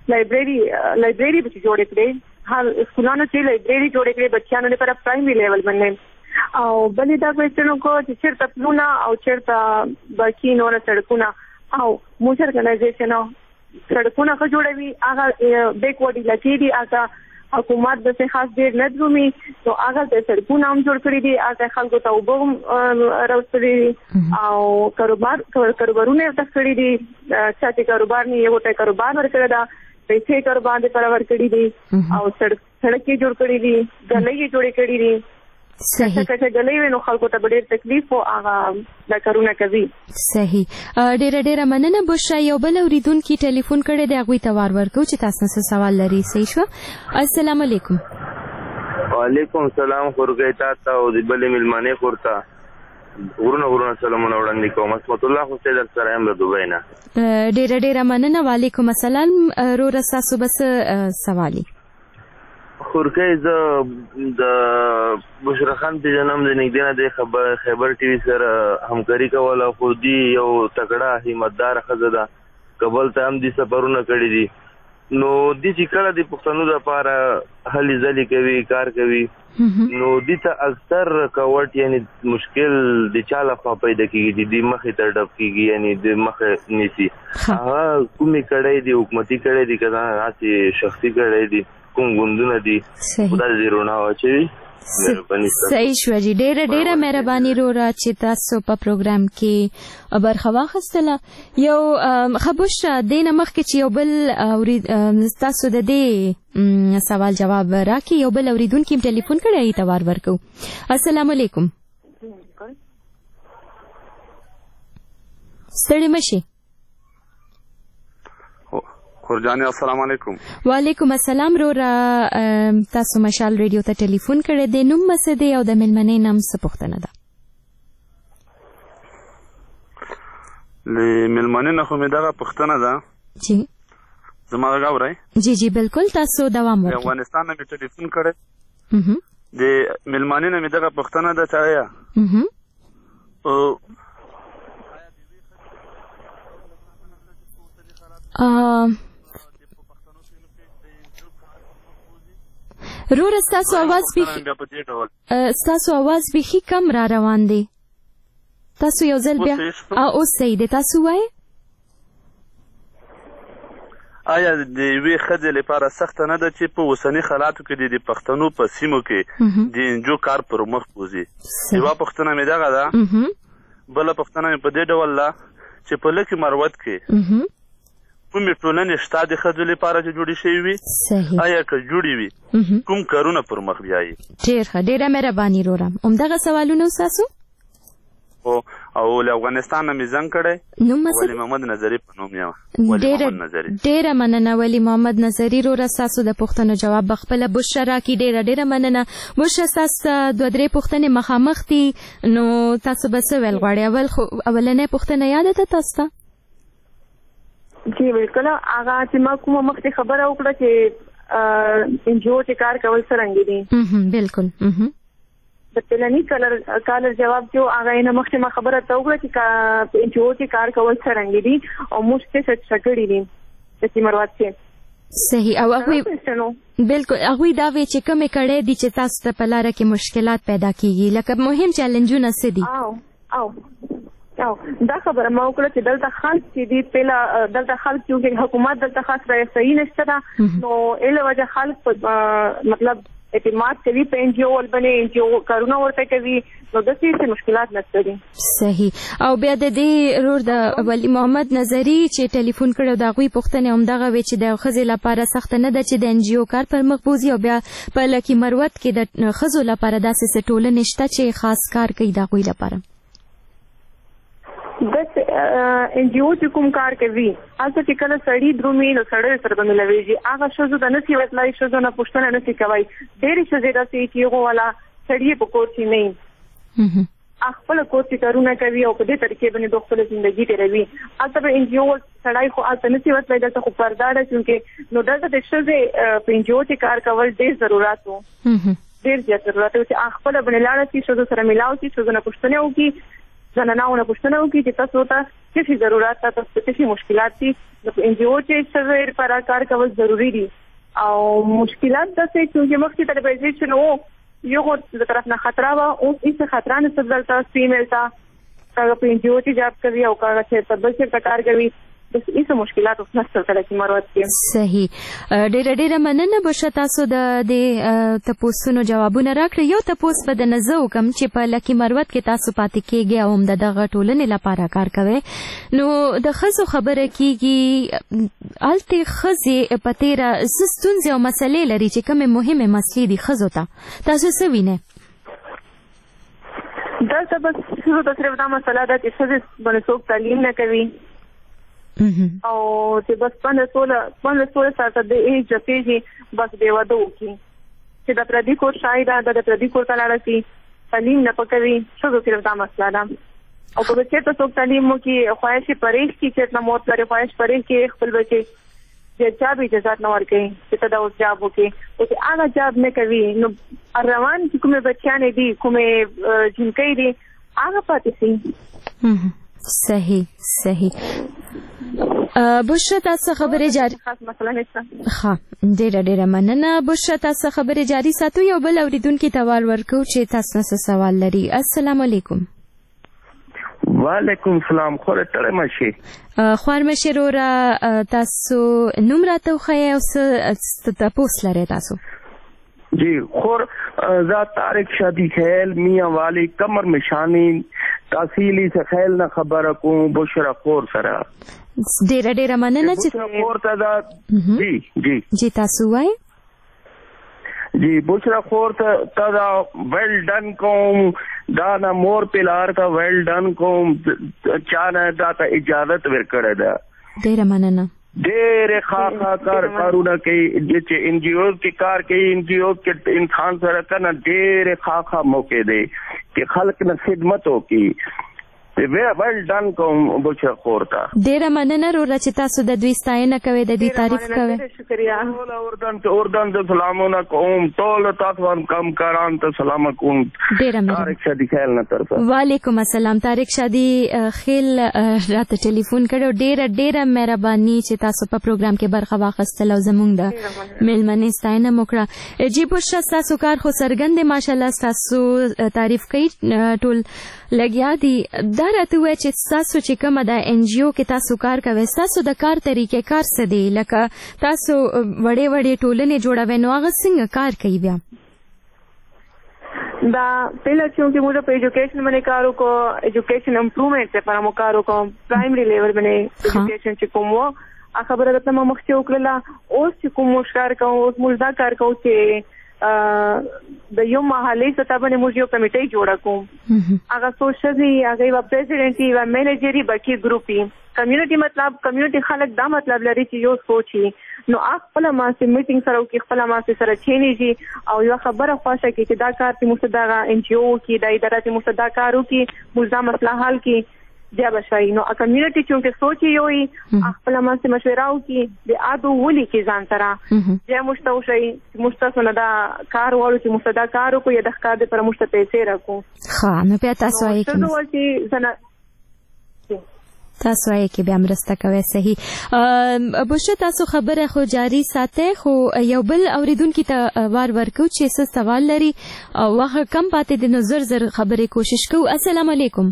لایبرری به جوړ کړي هر سکولانو چې لایبرری جوړ کړي بچانو لپاره پرایمري لیول باندې او بلې دا کوېسچنو کو چې چیرته پلونه او چیرته باقي نور سړکونه او موږ ارګنایزیشن سړکونه خو جوړوي هغه بیکورډ علاقې دي هغه حکومت د څه خاص ډېر نه درومي نو هغه د سړکونه هم جوړ کړي دي هغه خلکو ته اوبه هم راوستلي او کاروبارونه یې ورته کړي دي چا چې کاروبار نه یو ته کاروبار ورکړی ده پیسې کاروبار دپاره ورکړي دي او سړک یې جوړ کړي دي ګلۍ یې جوړې کړي دي صحیح که ګلۍ وي نو خلکو ته به ډېر تکلیف و هغه دا کارونه کوي. صحیح ډېره مننه بشرا. یو بل اورېدونکي ټلیفون کړی دی هغوی ته وار ورکوو چې تاسو نه څه سوال لري. صحیح شوه. السلام علیکم. وعلیکم السلام. خورګۍ تا ته او د بلې مېلمانې خور ته غرونه سلامونه وړاندې کوم. عصمت الله حسین در سره یم له دوبۍ نه. ډېره مننه. وعلیکم السلام. وروره ستاسو به څه سوال وي؟ خورګۍ زه د بشرا خان پېژنم د نږدې نه د خیبر ټي وي سره همکاري کوله خو دي یو تکړه همتداره ښځه ده کابل ته هم دي سفرونه کړي دي نو دي چې کله د پښتنو دپاره هلې ځلې کوي کار کوي نو دي ته اکثر کوټ یعنې مشکل د چا لخوا پیدا کېږي د مخې ته ډب کېږي یعنې د مخه نیسي هغه کومې کړی دي حکومتي کړی دي که هسې شخصي کړی دي کوم ګوندونه دي خدای دې رڼا واچوي. صحیح شوه جی. ډېره مهرباني وروره چې تاسو په پروګرام کې برخه واخیستله. یو بشرا دې نه مخکې چې یو بل تاسو د دې سوال جواب راکړي یو بل اورېدونکي هم ټلیفون کړی هغې ته وار ورکوو. السلام علیکم. ستړي مه شئ. خورجانې السلام علیکم. وعلیکم السلام. وروره تاسو مشال ریډیو ته ټلیفون کړی دی نوم مه څه دی او د مېلمنۍ نام څه پوښتنه ده؟ له مېلمنې نه خو مې دغه پوښتنه ده. جی زما غږ اورئ؟ جی بالکل تاسو دوام وکړئ. د افغانستان نه مې ټلیفون کړی د مېلمنې نه مې دغه پوښتنه ده چې آیا روره ستاسو आवाज بیخي کم را روان دی. تاسو یو ځل بیا اوس صحیح دی. تاسو وایئ آیا د یوې ښځې لپاره سخته نه ده چې په اوسني حالاتو کې د پښتنو په سیمو کې د انجو کار پر مخ بوځي؟ یوه پوښتنه مې دغه ده. بله پوښتنه مې په دې ډول ده چې په لکې مروت کې کومې ټولنې شته د ښځو لپاره چې جوړې شوي وي آیا که جوړې وي کوم کارونه پر مخ بیایي؟ ډېره مهرباني وروره. همدغه سوالونه ستاسو؟ خو او له افغانستان نه مې زنګ کړی نوم څه ولی محمد نظری په نوم یم ولی محمد نظری. ډیره مننه ولی محمد نظری وروره ستاسو د پوښتنو جواب بخپله بشرا راکړي. ډیره مننه بشرا. ستاسو دوه درې پوښتنې مخامخ دي نو تاسو به څه ویل غواړئ؟ اولنۍ پوښتنه یاده ده تاسو ته؟ جی بالکل. هغه چې ما کومه مخکې خبره وکړه چې انجیو چې کار کول څرنګه دي. بالکل. د پلاني کالر جواب جو هغه نه مخکې ما خبره ته وکړه چې انجیو چې کار کول څرنګه دي او موږ څه شکړې دي د سیمروات کې. صحیح. او هغه بالکل هغه دا وی چې کومه کړه دي چې تاسو ته په لار کې مشکلات پیدا کیږي لکه مهم چیلنجونه څه دي؟ دا خبره ما وکړه چې دلته خلک چې دي پیلا دلته خلک چې حکومت دلته خاص راځي صحیح نشته دا نو اله وجه خلک مطلب اعتماد کوي په انجیو ولبنې انجیو کارونه ورته کوي نو د څه مشکلات نشته دي. صحیح. او بیا د دې رور د ولی محمد نظری چې ټلیفون کړو دا غوي پوښتنه هم دغه وی چې د خزې لپاره سخت نه ده چې د انجیو کار پر مخ بوزي او بیا په لکی مروت کې د خزو لپاره داسې ټولنه نشته چې خاص کار کوي دا غوي لپاره. بس انجیو چې کوم کار کوي هغه چې کله سړی درومي نو سړی سره به ملويږي هغه شوزو د نسی وتلای شوزو نه پښتنه نسی کوي ډېر څه زیاده سي چې هغه والا سړی په کور کې نه خپل کور کې کارونه کوي او په دې طریقې باندې د خپل ژوندۍ تیروي. البته انجیو سړی خو البته نسی وتلای د خو پرداړه چې نو دلته د شوزې په انجیو چې کار کول ډېر ضرورت وو ډېر زیات ضرورت وو چې خپل باندې لاړ شي شوزو سره ملاو شي شوزو نه پښتنه وکي زنانونه پوښتنه وکړي چې تاسو ته څه ضرورت تاسو ته څه مشکلات دي. د انجیو چې سره پر کار کول ضروری دي او مشکلات د څه چې مخکې تر پېژې نو یو د طرف نه خطر وا او هیڅ خطر نه سبلتا فیمیل تا هغه په انجیو چې جاب کوي او هغه چې په بل څه کار کوي بس هیڅ مشکلات اوس نشته چې مروت کې. صحیح. ډېر مننه بشه تاسو د تاسو جوابونه راکړي. یو تاسو په د نزو کم چې په لکی مروت کې تاسو پاتې کېږي او د دغه ټولنې لپاره کار کوي نو د خزو خبره کیږي الته خزي په تیر زستونځ او مسلې لري چې کومه مهمه مسلې دي خزو ته تاسو څه وینئ؟ دا څه بس څه صرف دا مسله ده چې څه باندې څوک تعلیم نه کوي او چې بس 15 ساعته د ایج پیږي بس به ودو کی چې د پردي کور شاید د پردي کور ته لاړ شي تعلیم نه پکوي څه صرف دا مسله ده. او په چې تاسو تعلیم مو کې خواهش پرېږ کی چې نه موت لري خواهش پرېږ کې خپل بچي چې جاب اجازه نه ورکړي چې دا اوس جاب وکړي او چې هغه جاب نه کوي نو روان چې کومه بچیان دي کومه جنکې دي هغه پاتې شي. صحیح. بشرا تاسو خبرې جاری خاص مسله نشته. ها ډېر مننه بشرا تاسو خبرې جاری ساتو. یو بل اوریدونکو ته وال ورکو چې تاسو څه سوال لري. السلام علیکم. وعلیکم السلام. خوره تړه ماشي خوار مشر را تاسو نوم راته خو او څه تاسو لري تاسو؟ جی خور ذات طارق شادی خیل میاں والی کمر مشانی تحصیلی سے خیل نہ خبر کو بشرا خور سره ډېر مننه چې بشرا خور ته دا جی تاسو وای جی بشرا خور ته دا ویل ډن کوم دا نه مور پلار ته ویل ډن کوم چانه دا ته اجازت ورکړه دا ډېر مننه. ډېر خاصه کارونه کوي چې انجیو کې کار کوي انجیو کې انسان سره کنه ډېر خاصه موقع دی چې خلک نه خدمت وکړي ویل ډن کوم بشرا خور ته ډېر مننه وروره چې تاسو د دوی ستاینه کوئ د دوی تعریف کوئ. شکریہ. اردن ته سلامونه کوم ټول تاسو کم کاران ته سلام کوم. ډېر مننه. طارق شادي خیل نه طرفه. وعلیکم السلام. طارق شادي خیل راته ټلیفون کړو. ډېر مهرباني چې تاسو په پروګرام کې برخه واخیستل او زموږ د میلمنې ستاینه مو کړه. جی بشرا تاسو کار خو څرګند دی ماشاءالله تاسو تعریف کوي ټول لګیا دي. دا راته وایي چې تاسو چې کومه د انجیو کې تاسو کار کوئ تاسو د کار طریقې کار څه دی لکه تاسو وړې ټولنې جوړوئ نو هغه څنګه کار کوي بیا؟ دا پہلا چونکہ مجھے پہ ایجوکیشن میں نے کارو کو ایجوکیشن امپروومنٹ سے پر مکارو کو پرائمری لیول میں نے ایجوکیشن چکم وہ خبر رتنا مخچے وکړه اوس چې کوم مشکار کوم اوس مجدا کار کوم چې د یو محلې سطح باندې موږ یو کمیټه جوړه کوم هغه سوشل هغه یو پریزیډنټ یو مینیجر بکی ګروپ کمیونټي مطلب کمیونټي خلک دا مطلب لري چې یو سوچي نو خپل ما سي میټینګ سره او خپل ما سي سره چینیږي او یو خبره خوښه کی چې دا کار چې مستدغه ان جی او کی د ادارې چې مستدغه کارو کی ملزم مسله حل کی بیا بشای نو کمیونټي چې سوچي یو خپل ما سي مشوره او کی د ادو ولي کی ځان سره بیا مستوشي مستسنه دا کار وړو چې مستدغه کارو کو یا د ښکار پر مشته پیسې راکو ها نو بیا تاسو یې کې تاسو یې کې بیا مرسته کوي صحیح بوشه تاسو خبره خو جاری ساتي خو یو بل اوریدونکو ته وار ورکو چې څه سوال لري او وخت کم پاتې د نظر زر خبرې کوشش کوو. السلام علیکم.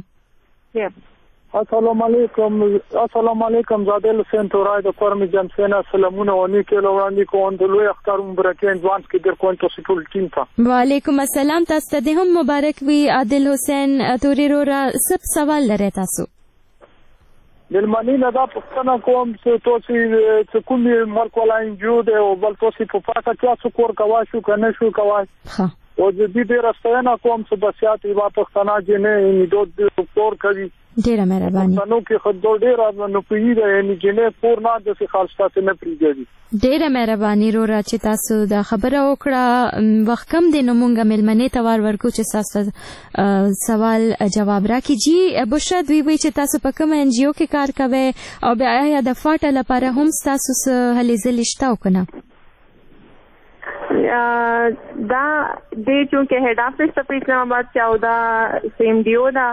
السلام علیکم زادل حسین تورای د قرمی جمسینا سلامونه ونی کې لوړاندې کوم د لوی اختر مبارکي انځوان کې در کوم تاسو ټول ټیم ته وعلیکم السلام. تاسو ته هم مبارک وي. عادل حسین توري رورا سب سوال لري تاسو دلمنی نه دا پښتنه کوم چې تاسو کوم ملک ولا انجو دی او بل تاسو په پاکه کې څو کور کوا شو کنه شو کوا او د دې راستنه کوم چې بسیات یې پښتنه جنې نیدو د کور کوي ډیره مهرباني نو کې خدای ډیره نو پیږي یعنی جنې کور نه د څه خالص تاسو نه پریږدي ډیره مهرباني رورا چې تاسو دا خبره وکړه. وخت کم دی نو مونږه ملمنې ته وار ورکو چې تاسو سوال جواب راکړي. جی بشرا دوی وی چې تاسو په کوم ان جی او کې کار کوئ او بیا یا د فاټه لپاره هم تاسو هلې ځلې شته کنه دا د چونکه هډ افیس په اسلام آباد کې او دا سیم ډیو دا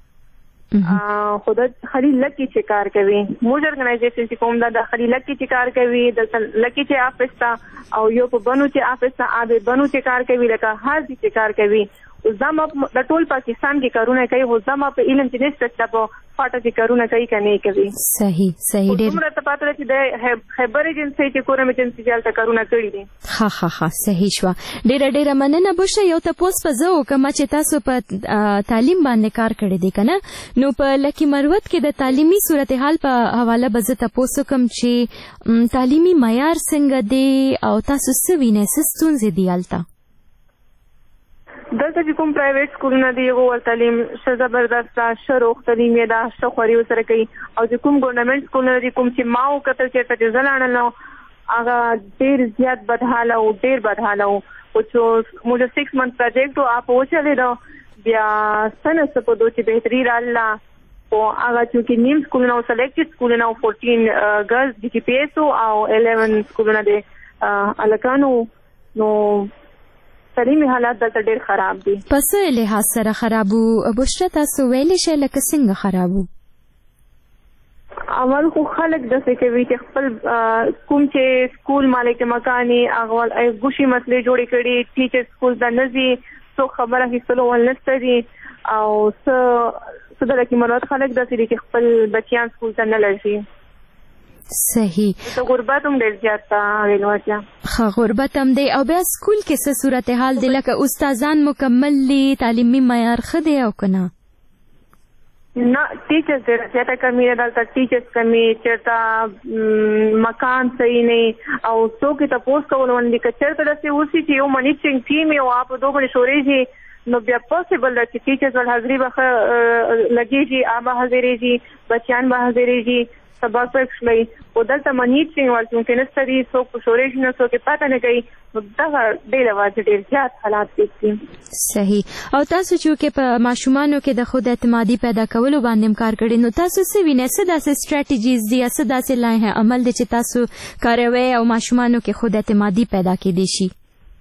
خود خلیل لکی چې کار کوي موږ ارګنایزیشن چې کوم دا د خلیل لکی چې کار کوي د لکی چې افیس تا او یو په بنو چې افیس تا ابه بنو چې کار کوي لکه هر چې کار کوي زما د ټول پاکستان کې کارونه کوي خو زما په علم چې نشته په فاټه کې کارونه کوي کني کوي صحیح ډېر عمره ته پاتره چې د خبر ایجنسی چې کورم ایجنسی جالته کارونه کړی دي ها صحیح شو. ډېر مننه بوشه. یو تاسو په زو کوم چې تاسو په تعلیم باندې کار کړی دی کنه نو په لکی مروت کې د تعلیمي صورتحال په حواله به تاسو کوم چې تعلیمي معیار څنګه دی او تاسو څه وینئ څه ستونزې دي الته دلته چې کوم پرایویټ سکولونه دی یو ول تعلیم ش زبردست شروع تعلیم دا شخوري سره کوي او چې کوم ګورنمنت سکولونه دی کوم چې ماو کتل چې ته ځلانه نو هغه ډیر زیات بدحاله او ډیر بدحاله او چې موږ 6 منث پروجیکټ او اپ وچلې دا بیا سنه په دوه چې بهتري رااله او هغه چې نیم سکولونه او سلیکټډ سکولونه او 14 ګرلز ډي پی ایس او 11 سکولونه دی الکانو نو تعلیمي حالات دلته ډېر خراب دي. پس لحاظ سره خرابو بشرا تاسو ویلې شئ لکه څنګه خرابو اول خو خلک د څه کوي چې خپل کوم چې سکول مالک مکاني اغوال ګوشي مسلې جوړې کړي ټیچر سکول د نزي څو خبره هیڅلو ولنستري او څه د لکه مراد خلک د څه چې خپل بچیان سکول ته نه لږي صحیح ته غربت هم ډېر زیات ویلوځه ها غربت هم دی او بیا سکول کې څه صورتحال دی لکه استادان مکمل دي تعلیمي معیار ښه دی او کنه نه ټیچرز ډېر زیاته کمی ده دلته ټیچرز کمی چېرته مکان صحیح نه او څوک ته پوسټ کول باندې که چېرته داسې اوسي چې یو منیټینګ ټیم یو اپ دوه باندې شورېږي نو بیا پوسیبل ده چې ټیچرز ول حاضري به لګېږي آبا حاضرېږي بچیان به حاضرېږي سبق پښلای او دلته منیټینګ ورته ممکن ستړي څوک په شورېږي نو څوک پاتې نه کوي نو دا ډېر واځي ډېر زیات حالات دي صحیح. او تاسو چې په ماشومانو کې د خود اعتمادي پیدا کولو باندې کار کړی نو تاسو څه وینئ څه داسې سټریټیجیز دي څه داسې لایحه عمل دي چې تاسو کاروئ او ماشومانو کې خود اعتمادي پیدا کېدی شي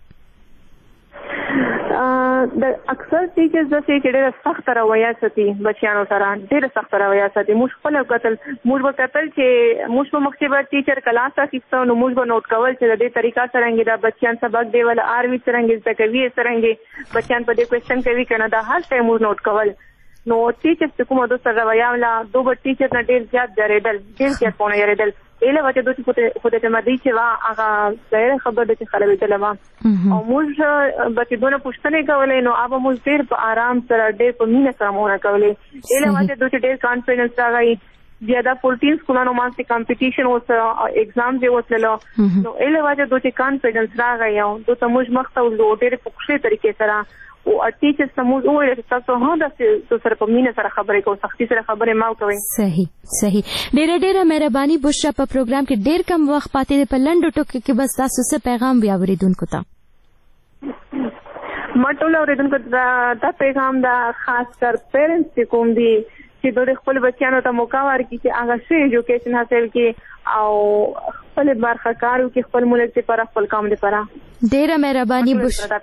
د اکثر ټیچرز د څه ډېر سخت رویه ساتي بچیانو سره ډېر سخت رویه ساتي موږ خپل قتل موږ وکتل چې موږ په مکتب ټیچر کلاس اخیستو نو موږ به نوٹ کول چې د دې طریقه څنګه د بچیان سبق دی ول آر وی څنګه زده کوي څنګه بچیان په دې کوېسچن کوي کنه دا هر څه موږ نوٹ کول نو ټیچر کومه د سره رویه ولا دوه ټیچر نه ډېر زیات جریدل ډېر زیات پونه یریدل اله وجه دوی خود ته مدي چې وا هغه ظاهر خبر د چې خلک دلما او موږ به دونه پښتنه کولې نو اوبه موږ ډېر په آرام سره ډېر په مینه سره مونږ کولې اله وجه دوی ډېر کانفیډنس راغی بیا دا 14 سکولانو مانسي کمپټیشن اوس اگزام دی وسلو نو اله واجه دوی کانفیډنس راغی او دوی ته موږ مخته ول ډېر په خوشي طریقې سره او ټیچر سموږ وایي چې تاسو هم د سره په مینه سره خبرې کوو سختي سره خبرې ما کوي صحیح ډېر مهرباني بشرا په پروګرام کې ډېر کم وخت پاتې په لنډو ټکو کې بس تاسو څه پیغام بیا ورېدونکو ته مټول اوریدونکو دا پیغام دا خاص کر پیرنټس کوم دي چې دوی خپل بچیانو ته موقع ورکړي چې هغه شی ایجوکیشن حاصل کړي او خپل برخه کارو کې خپل ملک لپاره خپل کام لپاره ډېره مهرباني بشرا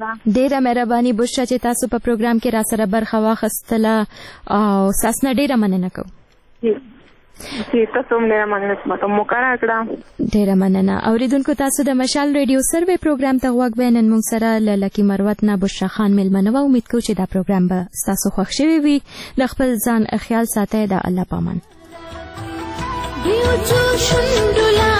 چې تاسو په پروګرام کې را سره برخه واخیستله او ساسنه ډېره مننه کوم تاسو هم ډېره مننه ماته موقع راکړه ډېره مننه اوریدونکو تاسو د مشال ریډیو سروې پروګرام ته غوږ وئ نن موږ سره له لکي مروت نه بشرا خان میلمنه وه امید کوو چې دا پروګرام به ستاسو خوښ شوی وي د خپل ځان خیال ساتئ د الله په امان